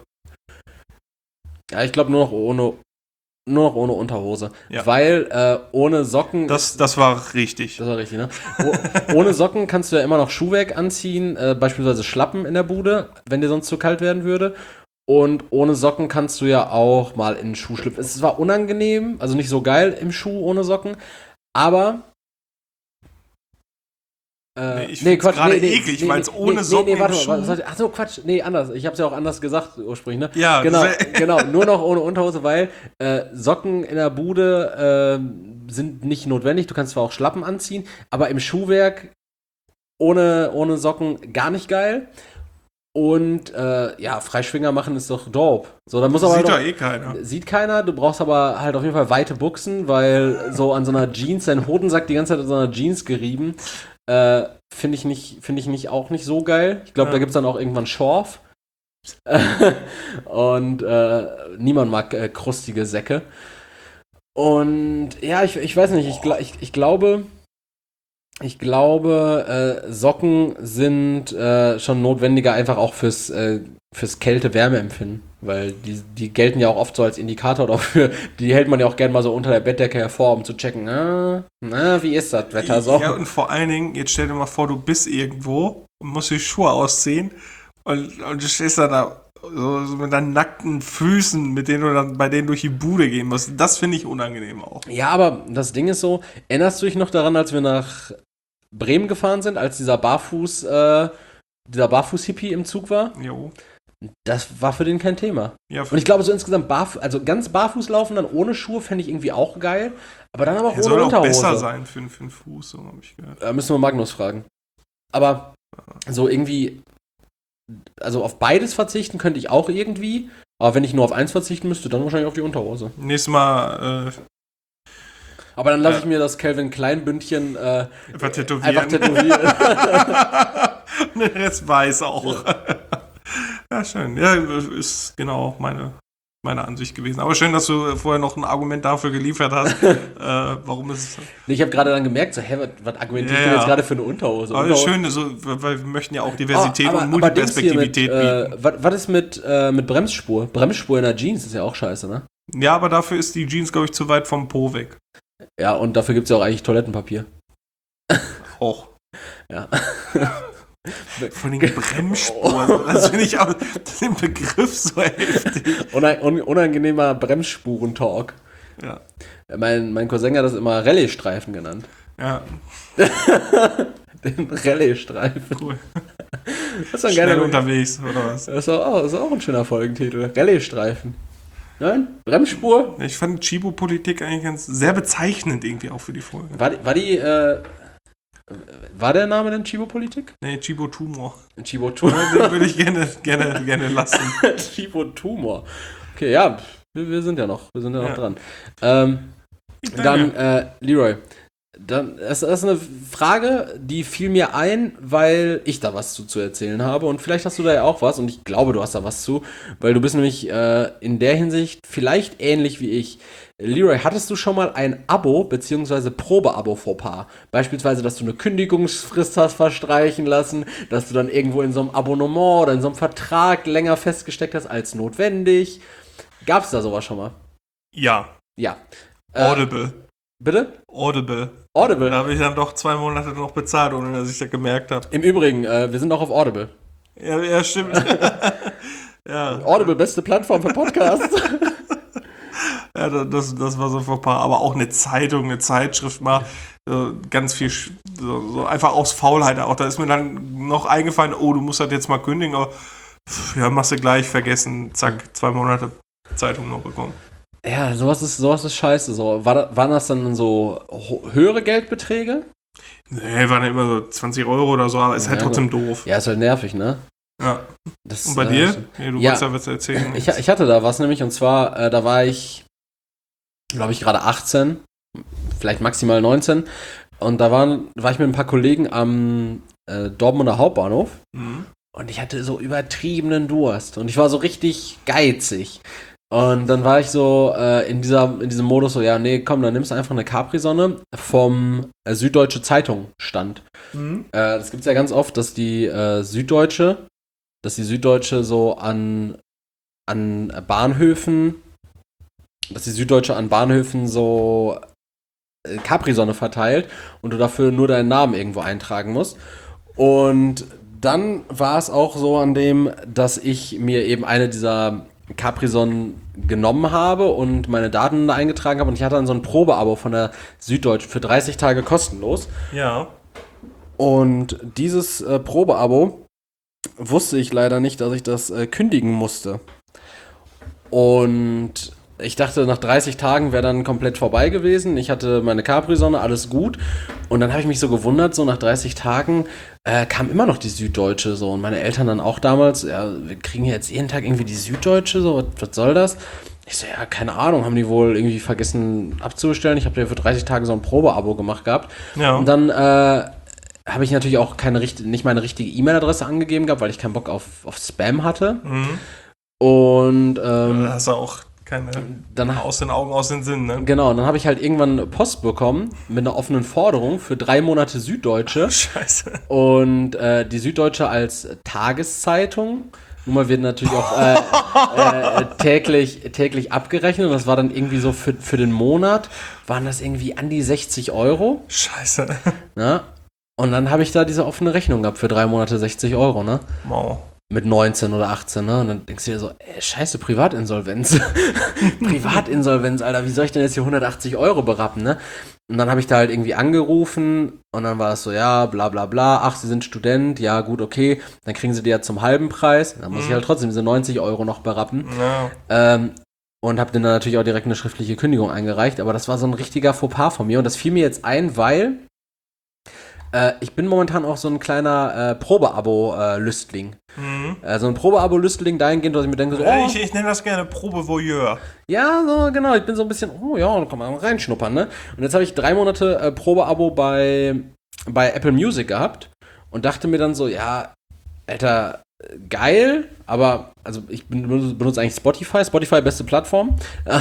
Ja, ich glaube nur noch ohne Unterhose. Ja. Weil ohne Socken... Das war richtig. Das war richtig, ne? Ohne Socken kannst du ja immer noch Schuhwerk anziehen, beispielsweise Schlappen in der Bude, wenn dir sonst zu kalt werden würde. Und ohne Socken kannst du ja auch mal in den Schuh schlüpfen. Es war unangenehm, also nicht so geil im Schuh ohne Socken, aber... ich finde es gerade eklig, weil es ohne Socken im Schuh... Achso, Quatsch, anders. Ich habe es ja auch anders gesagt ursprünglich, ne? Ja, genau, nur noch ohne Unterhose, weil Socken in der Bude sind nicht notwendig. Du kannst zwar auch Schlappen anziehen, aber im Schuhwerk ohne Socken gar nicht geil. Und Freischwinger machen ist doch dope. So, dann muss aber sieht doch eh keiner. Sieht keiner, du brauchst aber halt auf jeden Fall weite Buchsen, weil so an so einer Jeans, dein Hodensack die ganze Zeit an so einer Jeans gerieben, finde ich nicht auch nicht so geil. Ich glaube, da gibt es dann auch irgendwann Schorf. Und niemand mag krustige Säcke. Und ja, ich weiß nicht, ich glaube, Socken sind schon notwendiger, einfach auch fürs Kälte-Wärme-Empfinden. Weil die gelten ja auch oft so als Indikator dafür. Die hält man ja auch gerne mal so unter der Bettdecke hervor, um zu checken, wie ist das Wetter so? Ja, und vor allen Dingen, jetzt stell dir mal vor, du bist irgendwo musst die Schuhe ausziehen und du stehst dann da so mit deinen nackten Füßen, bei denen durch die Bude gehen musst. Das finde ich unangenehm auch. Ja, aber das Ding ist so, erinnerst du dich noch daran, als wir nach Bremen gefahren sind, als dieser Barfuß-Hippie im Zug war? Jo. Das war für den kein Thema. Ja, und ich glaube, so insgesamt ganz barfuß laufen, dann ohne Schuhe, fände ich irgendwie auch geil. Aber dann aber auch ohne soll Unterhose. Soll auch besser sein für den Fuß, so habe ich gehört. Müssen wir Magnus fragen. Aber so irgendwie, also auf beides verzichten könnte ich auch irgendwie. Aber wenn ich nur auf eins verzichten müsste, dann wahrscheinlich auf die Unterhose. Nächstes Mal. Aber dann lasse ich mir das Calvin Klein Bündchen einfach tätowieren. Und den Rest weiß auch. Ja, schön. Ja, ist genau auch meine Ansicht gewesen. Aber schön, dass du vorher noch ein Argument dafür geliefert hast, warum es... Ich habe gerade dann gemerkt, so, was argumentiert du jetzt gerade für eine Unterhose? Aber schön, weil wir möchten ja auch Diversität und Multiperspektivität bieten. Was ist mit Bremsspur? Bremsspur in der Jeans ist ja auch scheiße, ne? Ja, aber dafür ist die Jeans, glaube ich, zu weit vom Po weg. Ja, und dafür gibt es ja auch eigentlich Toilettenpapier. Auch. Ja. Von den Bremsspuren. Das finde ich auch den Begriff so heftig. Unangenehmer Bremsspuren-Talk. Ja. Mein Cousin hat das immer Rallye-Streifen genannt. Ja. Den Rallye-Streifen. Cool. Das ist schnell unterwegs, oder was? Das ist auch ein schöner Folgentitel. Rallye-Streifen. Nein? Bremsspur? Ich fand Chibo-Politik eigentlich sehr bezeichnend irgendwie auch für die Folge. War der Name denn Chibo-Politik? Nee, Chibo-Tumor. Chibo-Tumor. Den würde ich gerne lassen. Chibo-Tumor. Okay, ja, wir sind ja noch dran. Leroy, das ist eine Frage, die fiel mir ein, weil ich da was zu erzählen habe und vielleicht hast du da ja auch was und ich glaube, du hast da was zu, weil du bist nämlich in der Hinsicht vielleicht ähnlich wie ich. Leroy, hattest du schon mal ein Abo bzw. Probeabo-Fauxpas? Beispielsweise, dass du eine Kündigungsfrist hast verstreichen lassen, dass du dann irgendwo in so einem Abonnement oder in so einem Vertrag länger festgesteckt hast als notwendig. Gab's da sowas schon mal? Ja. Ja. Audible. Bitte? Audible. Da habe ich dann doch 2 Monate noch bezahlt, ohne dass ich das gemerkt habe. Im Übrigen, wir sind auch auf Audible. Ja, stimmt. Ja. Audible, beste Plattform für Podcasts. Ja, das war so vor ein paar, aber auch eine Zeitung, eine Zeitschrift mal, ganz viel, so einfach aus Faulheit auch. Da ist mir dann noch eingefallen, du musst das jetzt mal kündigen, aber ja, machst du gleich, vergessen, zack, 2 Monate Zeitung noch bekommen. Ja, sowas ist scheiße. So. Waren das dann so höhere Geldbeträge? Nee, waren ja immer so 20 € oder so, aber ist halt trotzdem doof. Ja, ist halt nervig, ne? Ja. Und bei dir? Nee, du wolltest ja was erzählen. Ich hatte da was nämlich, und zwar, da war ich, glaube ich, gerade 18, vielleicht maximal 19. Und da war ich mit ein paar Kollegen am Dortmunder Hauptbahnhof. Mhm. Und ich hatte so übertriebenen Durst. Und ich war so richtig geizig. Und dann war ich so in diesem Modus so, ja, nee, komm, dann nimmst du einfach eine Capri-Sonne vom Süddeutsche Zeitung Stand. Mhm. Das gibt's ja ganz oft, dass die Süddeutsche so an Bahnhöfen, so Capri-Sonne verteilt und du dafür nur deinen Namen irgendwo eintragen musst. Und dann war es auch so an dem, dass ich mir eben eine dieser Capri-Sonnen genommen habe und meine Daten da eingetragen habe und ich hatte dann so ein Probeabo von der Süddeutschen für 30 Tage kostenlos. Ja. Und dieses Probeabo wusste ich leider nicht, dass ich das kündigen musste. Und ich dachte, nach 30 Tagen wäre dann komplett vorbei gewesen. Ich hatte meine Capri-Sonne, alles gut. Und dann habe ich mich so gewundert, so nach 30 Tagen kam immer noch die Süddeutsche so. Und meine Eltern dann auch damals, ja, wir kriegen jetzt jeden Tag irgendwie die Süddeutsche, so, was soll das? Ich so, ja, keine Ahnung, haben die wohl irgendwie vergessen abzubestellen. Ich habe ja für 30 Tage so ein Probeabo gemacht gehabt. Ja. Und dann habe ich natürlich auch nicht meine richtige E-Mail-Adresse angegeben gehabt, weil ich keinen Bock auf Spam hatte. Mhm. Und da hast du auch keine aus den Augen, aus den Sinn, ne? Genau, und dann habe ich halt irgendwann Post bekommen mit einer offenen Forderung für 3 Monate Süddeutsche. Scheiße. Und die Süddeutsche als Tageszeitung. Nun mal wird natürlich auch täglich abgerechnet. Und das war dann irgendwie so für den Monat, waren das irgendwie an die 60 €. Scheiße. Na? Und dann habe ich da diese offene Rechnung gehabt für 3 Monate 60 Euro, ne? Wow. Mit 19 oder 18, ne? Und dann denkst du dir so, scheiße, Privatinsolvenz. Privatinsolvenz, Alter, wie soll ich denn jetzt hier 180 Euro berappen, ne? Und dann habe ich da halt irgendwie angerufen und dann war es so, ja, bla bla bla, ach, Sie sind Student, ja, gut, okay, dann kriegen Sie die ja zum halben Preis. Dann muss ich halt trotzdem diese 90 Euro noch berappen. Ja. Und habe dann natürlich auch direkt eine schriftliche Kündigung eingereicht, aber das war so ein richtiger Fauxpas von mir und das fiel mir jetzt ein, weil ich bin momentan auch so ein kleiner Probeabo-Lüstling. So ein Probeabo-Lüstling dahingehend, dass ich mir denke, so, ich nenne das gerne Probe-Voyeur. ja, so, genau, ich bin so ein bisschen, oh ja, da kann man reinschnuppern, ne? Und jetzt habe ich 3 Monate Probeabo bei Apple Music gehabt und dachte mir dann so, ja, Alter, geil, aber, also ich benutze eigentlich Spotify, beste Plattform.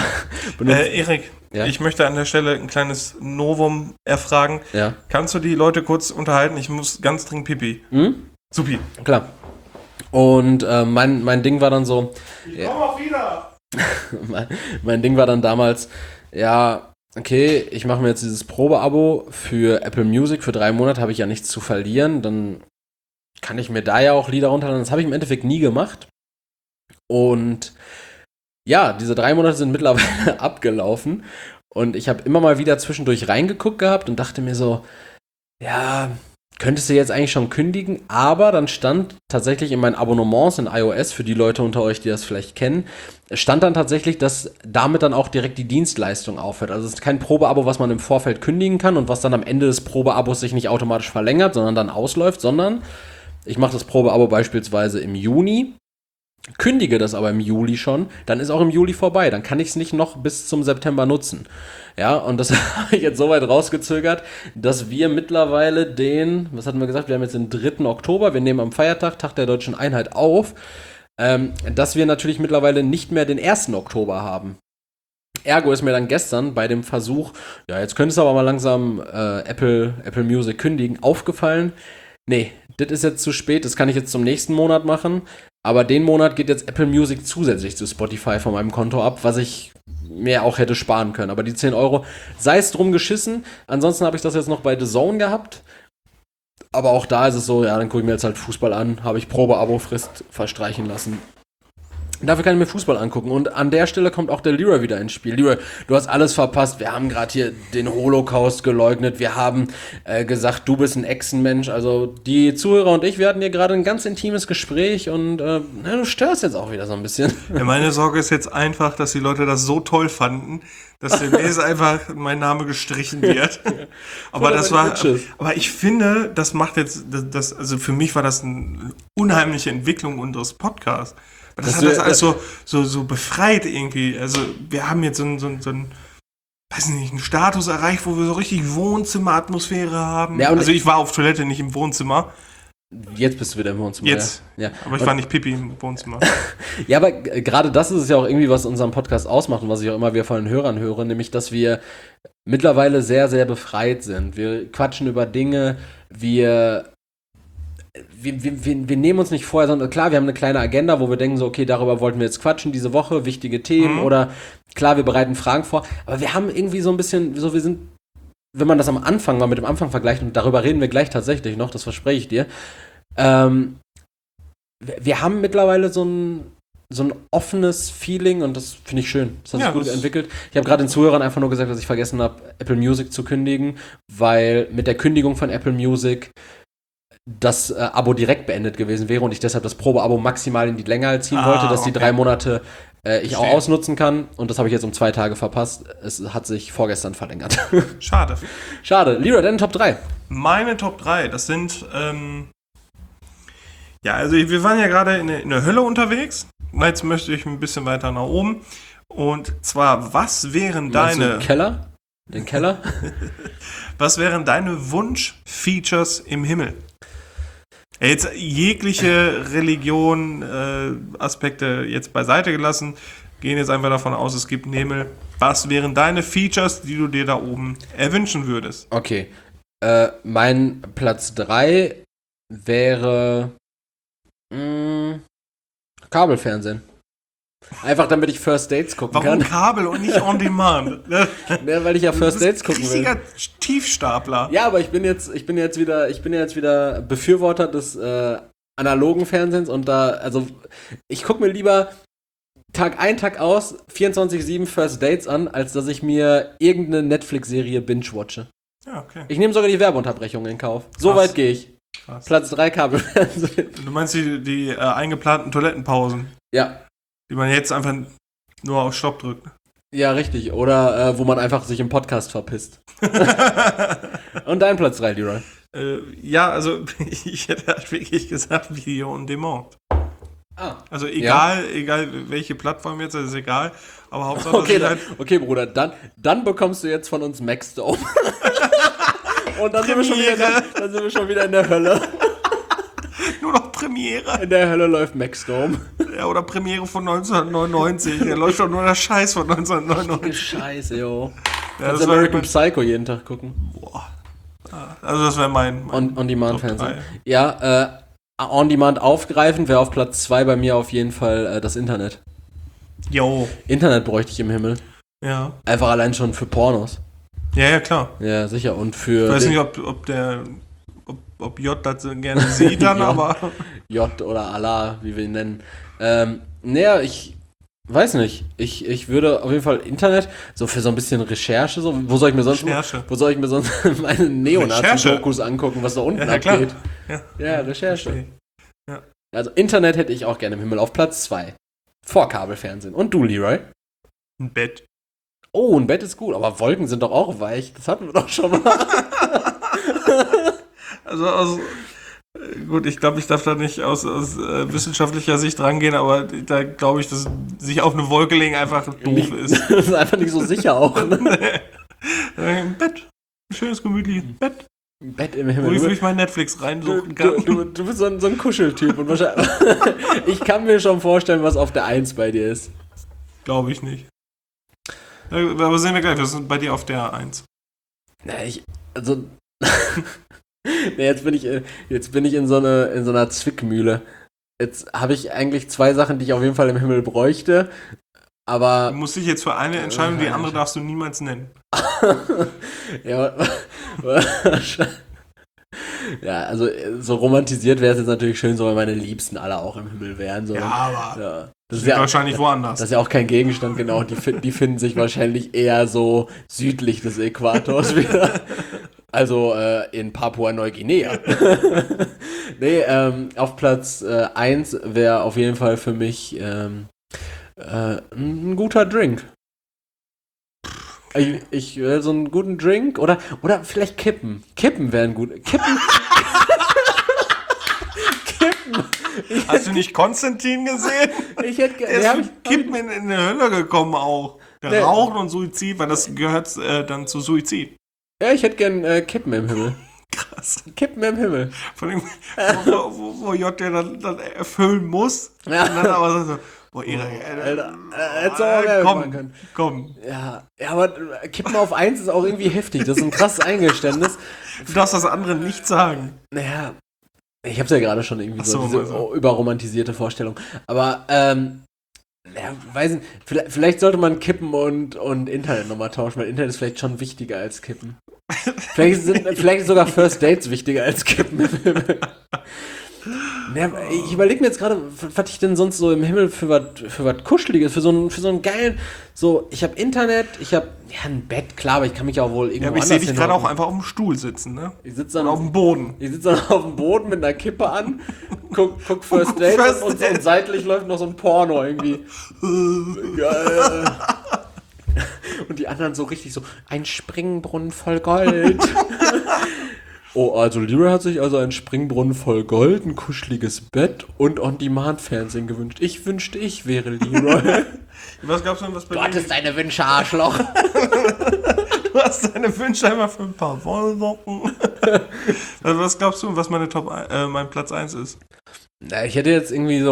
Erik, ja? Ich möchte an der Stelle ein kleines Novum erfragen. Ja. Kannst du die Leute kurz unterhalten? Ich muss ganz dringend pipi. Supi. Klar. Und mein Ding war dann so, Ich komm auch wieder. mein Ding war dann damals, ja, okay, ich mache mir jetzt dieses Probeabo für Apple Music, für 3 Monate habe ich ja nichts zu verlieren, dann kann ich mir da ja auch Lieder runterladen. Das habe ich im Endeffekt nie gemacht. Und ja, diese 3 Monate sind mittlerweile abgelaufen und ich habe immer mal wieder zwischendurch reingeguckt gehabt und dachte mir so, ja, könntest du jetzt eigentlich schon kündigen, aber dann stand tatsächlich in meinen Abonnements in iOS, für die Leute unter euch, die das vielleicht kennen, stand dann tatsächlich, dass damit dann auch direkt die Dienstleistung aufhört. Also es ist kein Probeabo, was man im Vorfeld kündigen kann und was dann am Ende des Probeabos sich nicht automatisch verlängert, sondern dann ausläuft, sondern ich mache das Probeabo beispielsweise im Juni, kündige das aber im Juli schon, dann ist auch im Juli vorbei. Dann kann ich es nicht noch bis zum September nutzen. Ja, und das habe ich jetzt so weit rausgezögert, dass wir mittlerweile was hatten wir gesagt, wir haben jetzt den 3. Oktober, wir nehmen am Feiertag, Tag der Deutschen Einheit auf, dass wir natürlich mittlerweile nicht mehr den 1. Oktober haben. Ergo ist mir dann gestern bei dem Versuch, ja, jetzt könntest du aber mal langsam Apple Music kündigen, aufgefallen, nee, das ist jetzt zu spät, das kann ich jetzt zum nächsten Monat machen, aber den Monat geht jetzt Apple Music zusätzlich zu Spotify von meinem Konto ab, was ich mir auch hätte sparen können. Aber die 10 Euro, sei es drum geschissen, ansonsten habe ich das jetzt noch bei The Zone gehabt, aber auch da ist es so, ja, dann gucke ich mir jetzt halt Fußball an, habe ich Probeabo-Frist verstreichen lassen. Dafür kann ich mir Fußball angucken. Und an der Stelle kommt auch der Leroy wieder ins Spiel. Leroy, du hast alles verpasst. Wir haben gerade hier den Holocaust geleugnet. Wir haben gesagt, du bist ein Echsenmensch. Also die Zuhörer und ich, wir hatten hier gerade ein ganz intimes Gespräch und du störst jetzt auch wieder so ein bisschen. Ja, meine Sorge ist jetzt einfach, dass die Leute das so toll fanden, dass demnächst einfach mein Name gestrichen wird. Aber aber ich finde, das macht jetzt, also für mich war das eine unheimliche Entwicklung unseres Podcasts. Das hat das alles so befreit irgendwie. Also wir haben jetzt so einen, weiß nicht, einen Status erreicht, wo wir so richtig Wohnzimmeratmosphäre haben. Ja, also ich war auf Toilette, nicht im Wohnzimmer. Jetzt bist du wieder im Wohnzimmer. Jetzt. Ja. Aber ich war nicht Pipi im Wohnzimmer. Ja, aber gerade das ist es ja auch irgendwie, was unseren Podcast ausmacht und was ich auch immer wieder von den Hörern höre, nämlich, dass wir mittlerweile sehr, sehr befreit sind. Wir quatschen über Dinge, wir nehmen uns nicht vorher, sondern klar, wir haben eine kleine Agenda, wo wir denken so, okay, darüber wollten wir jetzt quatschen diese Woche, wichtige Themen oder klar, wir bereiten Fragen vor, aber wir haben irgendwie so ein bisschen, so wir sind, wenn man das am Anfang mal mit dem Anfang vergleicht und darüber reden wir gleich tatsächlich noch, das verspreche ich dir, wir haben mittlerweile so ein offenes Feeling und das finde ich schön. Das hat sich gut entwickelt. Ich habe gerade den Zuhörern einfach nur gesagt, dass ich vergessen habe, Apple Music zu kündigen, weil mit der Kündigung von Apple Music das Abo direkt beendet gewesen wäre und ich deshalb das Probeabo maximal in die Länge ziehen wollte, dass die 3 Monate ich auch ausnutzen kann und das habe ich jetzt um 2 Tage verpasst. Es hat sich vorgestern verlängert. Schade. Leroy, deine Top 3. Meine Top 3, das sind also wir waren ja gerade in der Hölle unterwegs. Jetzt möchte ich ein bisschen weiter nach oben. Und zwar, was wären deine... Den Keller? Was wären deine Wunsch-Features im Himmel? Jetzt jegliche Religion, Aspekte jetzt beiseite gelassen, gehen jetzt einfach davon aus, es gibt einen Himmel. Was wären deine Features, die du dir da oben erwünschen würdest? Okay. Mein Platz 3 wäre Kabelfernsehen. Einfach damit ich First Dates gucken Warum kann. Kabel und nicht on demand? Ne? Ja, weil ich ja First Dates gucken will. Richtiger Tiefstapler. Ja, aber ich bin jetzt wieder Befürworter des analogen Fernsehens und ich gucke mir lieber Tag ein, Tag aus 24/7 First Dates an, als dass ich mir irgendeine Netflix-Serie binge-watche. Ja, okay. Ich nehme sogar die Werbeunterbrechung in Kauf. So weit gehe ich. Krass. Platz 3 Kabelfernsehen. Du meinst die eingeplanten Toilettenpausen, Ja. die man jetzt einfach nur auf Stopp drückt. Ja, richtig. Oder wo man einfach sich im Podcast verpisst. Und dein Platz 3, Leroy. Ja, also ich hätte halt wirklich gesagt Video on Demand. Ah. Also egal welche Plattform jetzt, das ist egal. Aber Hauptsache, Okay, Bruder, dann bekommst du jetzt von uns Maxdome. Und dann sind wir schon wieder in der Hölle. nur noch Premiere. In der Hölle läuft Maxdome. Ja, oder Premiere von 1999. Da läuft doch nur der Scheiß von 1999. Scheiße, jo. Ja, Kannst American Psycho jeden Tag gucken. Boah. Also das wäre mein On-Demand-Fernsehen. Ja, On-Demand aufgreifen wäre auf Platz 2 bei mir auf jeden Fall das Internet. Jo. Internet bräuchte ich im Himmel. Ja. Einfach allein schon für Pornos. Ja, klar. Ja, sicher. Und für. Ich weiß nicht, ob J das gerne sieht dann, aber. J oder Allah, wie wir ihn nennen. Naja, ich weiß nicht. Ich würde auf jeden Fall Internet, so für so ein bisschen Recherche, so, wo soll ich mir sonst meine Neonazi-Dokus angucken, was da unten abgeht? Ja, Recherche. Okay. Ja. Also Internet hätte ich auch gerne im Himmel auf Platz 2. Vor Kabelfernsehen. Und du, Leroy? Ein Bett. Oh, ein Bett ist gut, aber Wolken sind doch auch weich. Das hatten wir doch schon mal. Also gut, ich glaube, ich darf da nicht aus wissenschaftlicher Sicht rangehen, aber da glaube ich, dass sich auf eine Wolke legen einfach doof ist. Das ist einfach nicht so sicher auch. Ne? Ein Bett. Ein schönes, gemütliches Bett. Ein Bett im Himmel. Wo ich mein Netflix reinsuchen kann. Du bist so ein Kuscheltyp. Und wahrscheinlich ich kann mir schon vorstellen, was auf der 1 bei dir ist. Glaube ich nicht. Aber sehen wir gleich, was ist bei dir auf der 1? Jetzt bin ich in so einer Zwickmühle. Jetzt habe ich eigentlich 2 Sachen, die ich auf jeden Fall im Himmel bräuchte, aber... Du musst dich jetzt für eine entscheiden, die andere darfst du niemals nennen. Ja, ja, also so romantisiert wäre es jetzt natürlich schön, so wenn meine Liebsten alle auch im Himmel wären. So. Ja, aber ja. Das ist ja wahrscheinlich woanders. Das ist ja auch kein Gegenstand, genau. Die finden sich wahrscheinlich eher so südlich des Äquators wieder. Also in Papua-Neuguinea. Nee, auf Platz 1 wäre auf jeden Fall für mich ein guter Drink. Ich so einen guten Drink oder vielleicht Kippen. Kippen wären gut. Kippen. Hast du nicht Konstantin gesehen? Der ist mit Kippen in die Hölle gekommen auch. Der Rauchen und Suizid, weil das gehört dann zu Suizid. Ja, ich hätte gern Kippen im Himmel. Krass. Kippen im Himmel. Vor allem, wo J der dann erfüllen muss. Ja. Und dann aber so, boah, komm. Ja, aber Kippen auf 1 ist auch irgendwie heftig. Das ist ein krasses Eingeständnis. Du darfst das andere nicht sagen. Naja, ich hab's ja gerade schon irgendwie diese überromantisierte Vorstellung. Aber, weiß nicht, vielleicht sollte man Kippen und Internet nochmal tauschen, weil Internet ist vielleicht schon wichtiger als Kippen. Vielleicht sogar First Dates wichtiger als Kippen. Ja, ich überlege mir jetzt gerade, was ich denn sonst so im Himmel für was Kuscheliges, für so einen geilen, so, ich habe Internet, ich habe ein Bett, klar, aber ich kann mich auch wohl irgendwo anders ich sehe dich gerade auch einfach auf dem Stuhl sitzen, ne? Ich sitze dann auf dem Boden. Ich sitze dann auf dem Boden mit einer Kippe an, guck First Date und seitlich läuft noch so ein Porno irgendwie. Geil. Und die anderen so richtig so, ein Springbrunnen voll Gold. Oh, also Leroy hat sich also einen Springbrunnen voll Gold, ein kuscheliges Bett und On-Demand-Fernsehen gewünscht. Ich wünschte, ich wäre Leroy. Was gab's denn, was bei dir? Du hattest deine Wünsche, Arschloch. Du hast deine Wünsche einmal für ein paar Wollsocken. Was glaubst du, was mein Platz 1 ist? Na, ich hätte jetzt irgendwie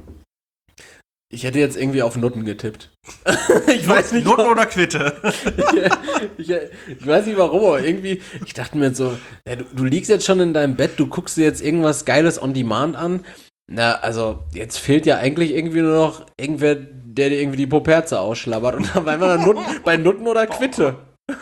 auf Nutten getippt. Ich weiß nicht. Nutten oder Quitte? Ich weiß nicht warum, aber irgendwie, ich dachte mir so, ja, du liegst jetzt schon in deinem Bett, du guckst dir jetzt irgendwas Geiles on Demand an. Na, also, jetzt fehlt ja eigentlich irgendwie nur noch irgendwer, der dir irgendwie die Poperze ausschlabbert und dann waren wir dann bei Nutten oder Quitte.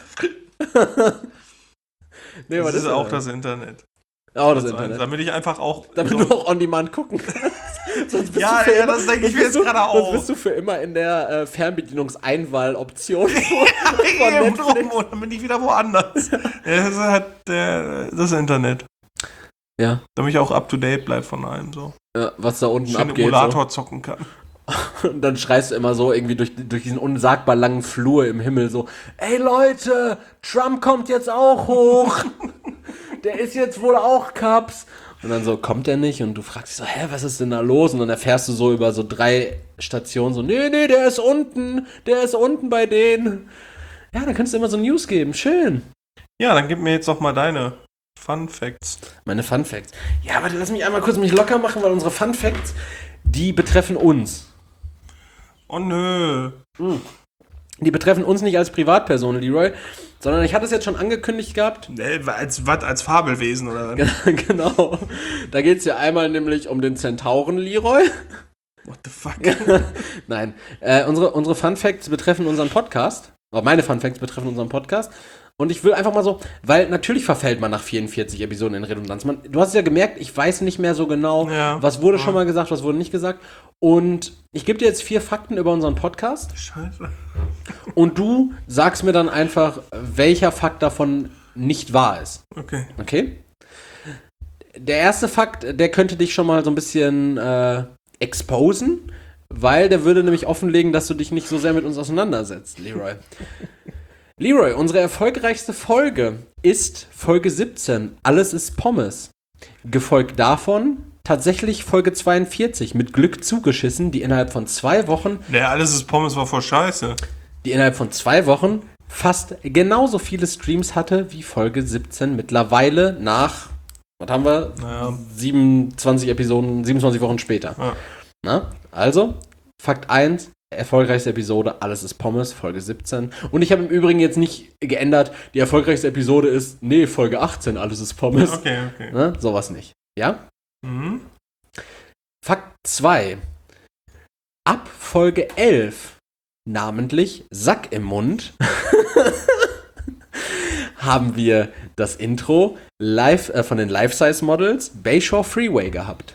Nee, das ist auch das Internet. Auch das Internet. Damit ich einfach auch... Damit du auch on demand gucken kannst. Das denke ich mir jetzt gerade auch. Sonst bist du für immer in der Fernbedienungseinwahl-Option von Netflix. Und dann bin ich wieder woanders. Das ist halt das Internet. Ja. Damit ich auch up-to-date bleibe von allem. So. Ja, was da unten abgeht. Emulator zocken kann. Und dann schreist du immer so irgendwie durch diesen unsagbar langen Flur im Himmel so: Ey Leute, Trump kommt jetzt auch hoch. Der ist jetzt wohl auch Cups. Und dann so, kommt er nicht? Und du fragst dich so, was ist denn da los? Und dann erfährst du so über so 3 Stationen so, nee, der ist unten bei denen. Ja, dann kannst du immer so News geben, schön. Ja, dann gib mir jetzt doch mal deine Fun Facts. Meine Fun Facts. Ja, warte, lass mich einmal kurz mich locker machen, weil unsere Fun Facts, die betreffen uns. Oh nö. Die betreffen uns nicht als Privatperson, Leroy, sondern ich hatte es jetzt schon angekündigt gehabt. Als Fabelwesen, oder was? Genau. Da geht es ja einmal nämlich um den Zentauren Leroy. What the fuck? Nein. Unsere Fun Facts betreffen unseren Podcast. Oder meine Fun Facts betreffen unseren Podcast. Und ich will einfach mal so, weil natürlich verfällt man nach 44 Episoden in Redundanz. Du hast es ja gemerkt, ich weiß nicht mehr so genau, was wurde schon mal gesagt, was wurde nicht gesagt. Und ich gebe dir jetzt 4 Fakten über unseren Podcast. Scheiße. Und du sagst mir dann einfach, welcher Fakt davon nicht wahr ist. Okay? Der erste Fakt, der könnte dich schon mal so ein bisschen exposen, weil der würde nämlich offenlegen, dass du dich nicht so sehr mit uns auseinandersetzt, Leroy. Leroy, unsere erfolgreichste Folge ist Folge 17, Alles ist Pommes. Gefolgt davon tatsächlich Folge 42, mit Glück zugeschissen, die innerhalb von 2 Wochen... Alles ist Pommes war voll scheiße. Die innerhalb von 2 Wochen fast genauso viele Streams hatte wie Folge 17 mittlerweile nach, was haben wir? 27 Episoden, 27 Wochen später. Ja. Na, also, Fakt 1, erfolgreichste Episode, Alles ist Pommes, Folge 17. Und ich habe im Übrigen jetzt nicht geändert, die erfolgreichste Episode ist, Folge 18, Alles ist Pommes. Okay. Na, sowas nicht. Ja? Mhm. Fakt 2. Ab Folge 11, namentlich Sack im Mund, haben wir das Intro live von den Life-Size Models Bayshore Freeway gehabt.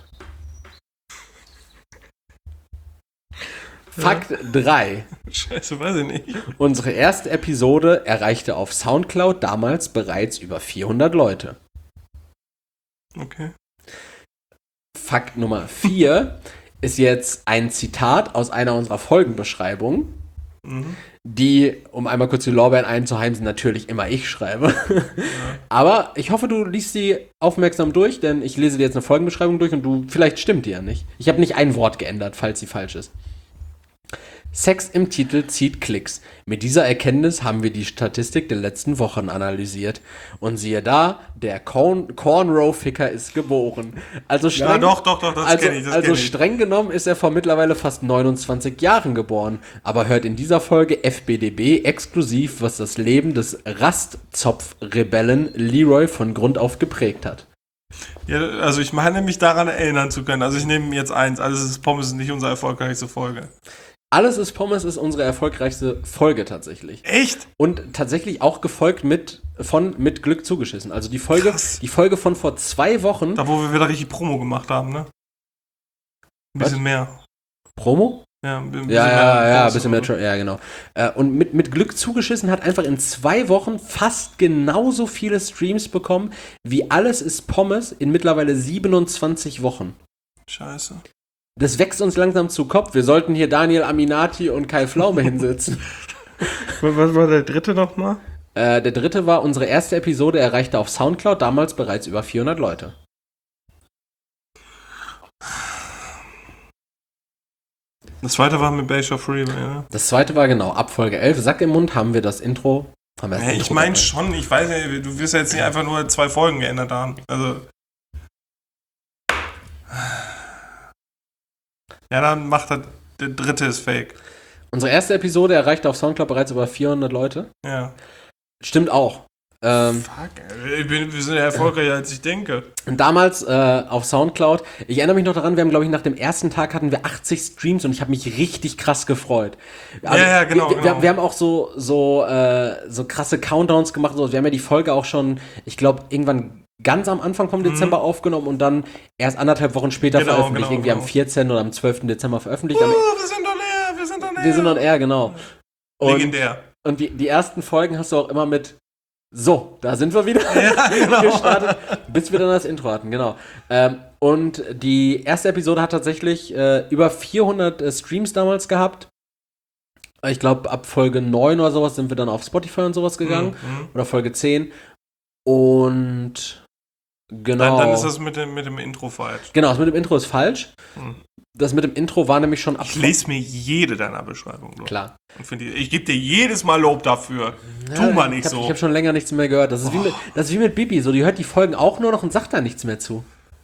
Fakt 3. Scheiße, weiß ich nicht. Unsere erste Episode erreichte auf Soundcloud damals bereits über 400 Leute. Okay. Fakt Nummer 4 ist jetzt ein Zitat aus einer unserer Folgenbeschreibungen, die, um einmal kurz die Lorbeeren einzuheimsen, natürlich immer ich schreibe. Ja. Aber ich hoffe, du liest sie aufmerksam durch, denn ich lese dir jetzt eine Folgenbeschreibung durch und vielleicht stimmt die ja nicht. Ich habe nicht ein Wort geändert, falls sie falsch ist. Sex im Titel zieht Klicks. Mit dieser Erkenntnis haben wir die Statistik der letzten Wochen analysiert. Und siehe da, der Cornrow-Ficker ist geboren. Also streng, ja, doch, das kenne ich. Also streng genommen ist er vor mittlerweile fast 29 Jahren geboren. Aber hört in dieser Folge FBDB exklusiv, was das Leben des Rastzopf-Rebellen Leroy von Grund auf geprägt hat. Ja, also ich meine mich daran erinnern zu können. Also ich nehme jetzt 1. Alles ist Pommes ist nicht unsere erfolgreichste Folge. Alles ist Pommes ist unsere erfolgreichste Folge tatsächlich. Echt? Und tatsächlich auch gefolgt mit Glück zugeschissen. Also die Folge von vor 2 Wochen. Da, wo wir wieder richtig Promo gemacht haben, ne? Ein bisschen mehr. Promo? Ja, ein bisschen mehr. Ein bisschen mehr. Ja, genau. Und mit Glück zugeschissen hat einfach in 2 Wochen fast genauso viele Streams bekommen, wie Alles ist Pommes in mittlerweile 27 Wochen. Scheiße. Das wächst uns langsam zu Kopf. Wir sollten hier Daniel Aminati und Kai Pflaume hinsetzen. Was war der dritte nochmal? Der dritte war, unsere erste Episode erreichte auf Soundcloud damals bereits über 400 Leute. Das zweite war mit Bayshore Freeway, ja? Das zweite war genau, ab Folge 11, Sack im Mund, haben wir das Intro. Ich meine schon, ich weiß nicht, du wirst ja jetzt nicht einfach nur 2 Folgen geändert haben. Also. Ja, dann macht das, der dritte ist fake. Unsere erste Episode erreichte auf Soundcloud bereits über 400 Leute. Ja. Stimmt auch. Wir sind ja erfolgreicher, als ich denke. Und damals auf Soundcloud, ich erinnere mich noch daran, wir haben, glaube ich, nach dem ersten Tag hatten wir 80 Streams und ich habe mich richtig krass gefreut. Also, genau. Wir haben auch so krasse Countdowns gemacht. So. Wir haben ja die Folge auch schon, ich glaube, irgendwann ganz am Anfang vom Dezember aufgenommen und dann erst 1,5 Wochen später veröffentlicht. Irgendwie am 14. oder am 12. Dezember veröffentlicht. Wir sind on air, wir sind on air. Wir sind on air, genau. Legendär. Und die ersten Folgen hast du auch immer mit so, da sind wir wieder gestartet, bis wir dann das Intro hatten, genau. Und die erste Episode hat tatsächlich über 400 Streams damals gehabt. Ich glaube, ab Folge 9 oder sowas sind wir dann auf Spotify und sowas gegangen. Oder Folge 10. Und genau. Dann ist das mit dem Intro falsch. Genau, das mit dem Intro ist falsch. Das mit dem Intro war nämlich schon ab. Ich lese mir jede deiner Beschreibungen durch. Klar. Und ich gebe dir jedes Mal Lob dafür. Tu mal nicht so. Ich habe schon länger nichts mehr gehört. Das ist wie mit Bibi. So, die hört die Folgen auch nur noch und sagt da nichts mehr zu.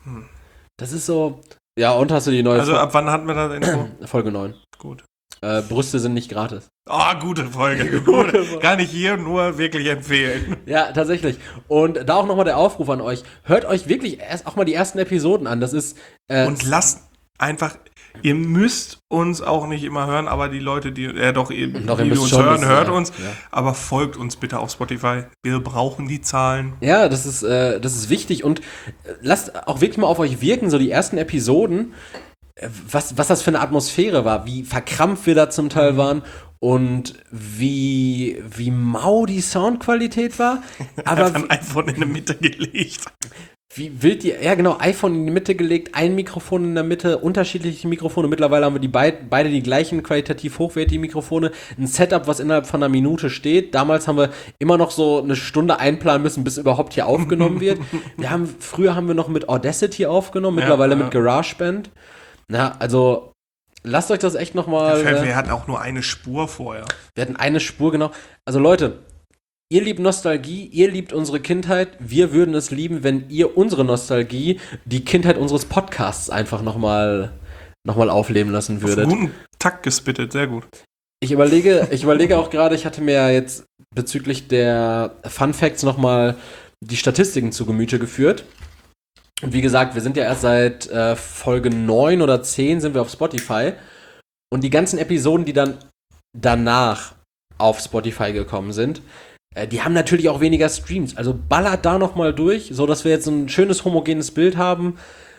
Das ist so. Ja, und hast du die neue Also ab wann hatten wir das Intro? Folge 9. Gut. Brüste sind nicht gratis. Gute Folge. Gute. Kann ich hier nur wirklich empfehlen. Ja, tatsächlich. Und da auch nochmal der Aufruf an euch. Hört euch wirklich erst auch mal die ersten Episoden an. Das ist. Und lasst einfach. Ihr müsst uns auch nicht immer hören, aber die Leute, die uns hören, hört uns. Ja. Aber folgt uns bitte auf Spotify. Wir brauchen die Zahlen. Ja, das ist wichtig. Und lasst auch wirklich mal auf euch wirken, so die ersten Episoden, was das für eine Atmosphäre war, wie verkrampft wir da zum Teil waren und wie mau die Soundqualität war. Aber einfach ein iPhone in der Mitte gelegt. Wie wild genau, iPhone in die Mitte gelegt, ein Mikrofon in der Mitte, unterschiedliche Mikrofone. Mittlerweile haben wir beide die gleichen qualitativ hochwertigen Mikrofone. Ein Setup, was innerhalb von einer Minute steht. Damals haben wir immer noch so eine Stunde einplanen müssen, bis überhaupt hier aufgenommen wird. Früher haben wir noch mit Audacity aufgenommen, mittlerweile mit GarageBand. Na, also lasst euch das echt nochmal. Wir hatten auch nur eine Spur vorher. Wir hatten eine Spur, genau. Also Leute, ihr liebt Nostalgie, ihr liebt unsere Kindheit. Wir würden es lieben, wenn ihr unsere Nostalgie, die Kindheit unseres Podcasts einfach nochmal aufleben lassen würdet. Auf einen guten Takt gespittet, sehr gut. Ich überlege auch gerade, ich hatte mir jetzt bezüglich der Fun Facts nochmal die Statistiken zu Gemüte geführt. Und wie gesagt, wir sind ja erst seit Folge 9 oder 10 sind wir auf Spotify. Und die ganzen Episoden, die dann danach auf Spotify gekommen sind, die haben natürlich auch weniger Streams. Also ballert da nochmal durch, sodass wir jetzt ein schönes, homogenes Bild haben.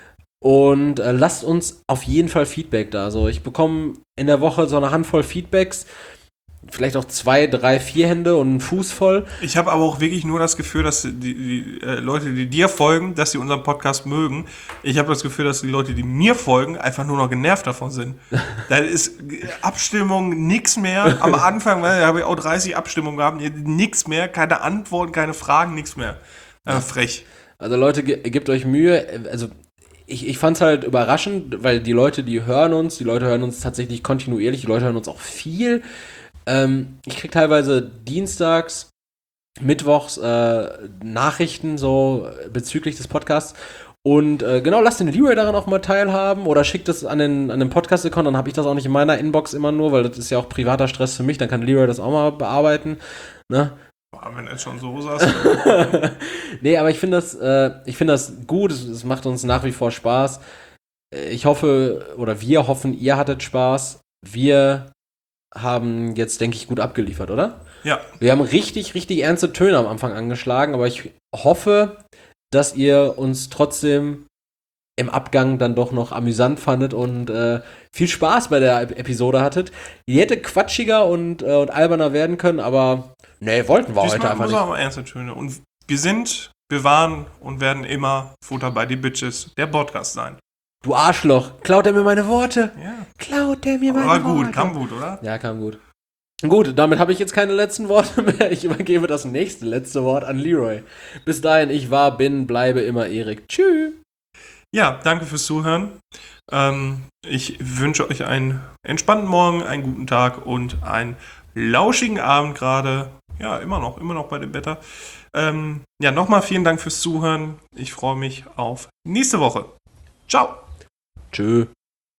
Und lasst uns auf jeden Fall Feedback da. Also ich bekomme in der Woche so eine Handvoll Feedbacks. Vielleicht auch 2, 3, 4 Hände und einen Fuß voll. Ich habe aber auch wirklich nur das Gefühl, dass die Leute, die dir folgen, dass sie unseren Podcast mögen. Ich habe das Gefühl, dass die Leute, die mir folgen, einfach nur noch genervt davon sind. Da ist Abstimmung, nix mehr. Am Anfang habe ich auch 30 Abstimmungen gehabt, nix mehr, keine Antworten, keine Fragen, nix mehr. Frech. Also Leute, gebt euch Mühe. Also ich fand es halt überraschend, weil die Leute hören uns tatsächlich kontinuierlich, die Leute hören uns auch viel. Ich krieg teilweise dienstags, mittwochs Nachrichten so bezüglich des Podcasts und genau, lasst den Leroy daran auch mal teilhaben oder schickt es an den Podcast-Account, dann habe ich das auch nicht in meiner Inbox immer nur, weil das ist ja auch privater Stress für mich, dann kann Leroy das auch mal bearbeiten, ne? Wenn du jetzt schon so sagst. Nee, aber ich finde das gut, es macht uns nach wie vor Spaß. Ich hoffe, oder wir hoffen, ihr hattet Spaß. Wir haben jetzt, denke ich, gut abgeliefert, oder? Ja. Wir haben richtig, richtig ernste Töne am Anfang angeschlagen, aber ich hoffe, dass ihr uns trotzdem im Abgang dann doch noch amüsant fandet und viel Spaß bei der Episode hattet. Die hätte quatschiger und alberner werden können, aber nee, wollten wir heute einfach nicht. Aber ernste Töne. Und wir waren und werden immer Futter bei die Bitches, der Podcast sein. Du Arschloch, klaut er mir meine Worte? Ja. Klaut er mir meine Worte? Aber gut, kam gut, oder? Ja, kam gut. Gut, damit habe ich jetzt keine letzten Worte mehr. Ich übergebe das letzte Wort an Leroy. Bis dahin, ich bleibe immer Erik. Tschüss. Ja, danke fürs Zuhören. Ich wünsche euch einen entspannten Morgen, einen guten Tag und einen lauschigen Abend gerade. Ja, immer noch bei dem Wetter. Ja, nochmal vielen Dank fürs Zuhören. Ich freue mich auf nächste Woche. Ciao. Tschö.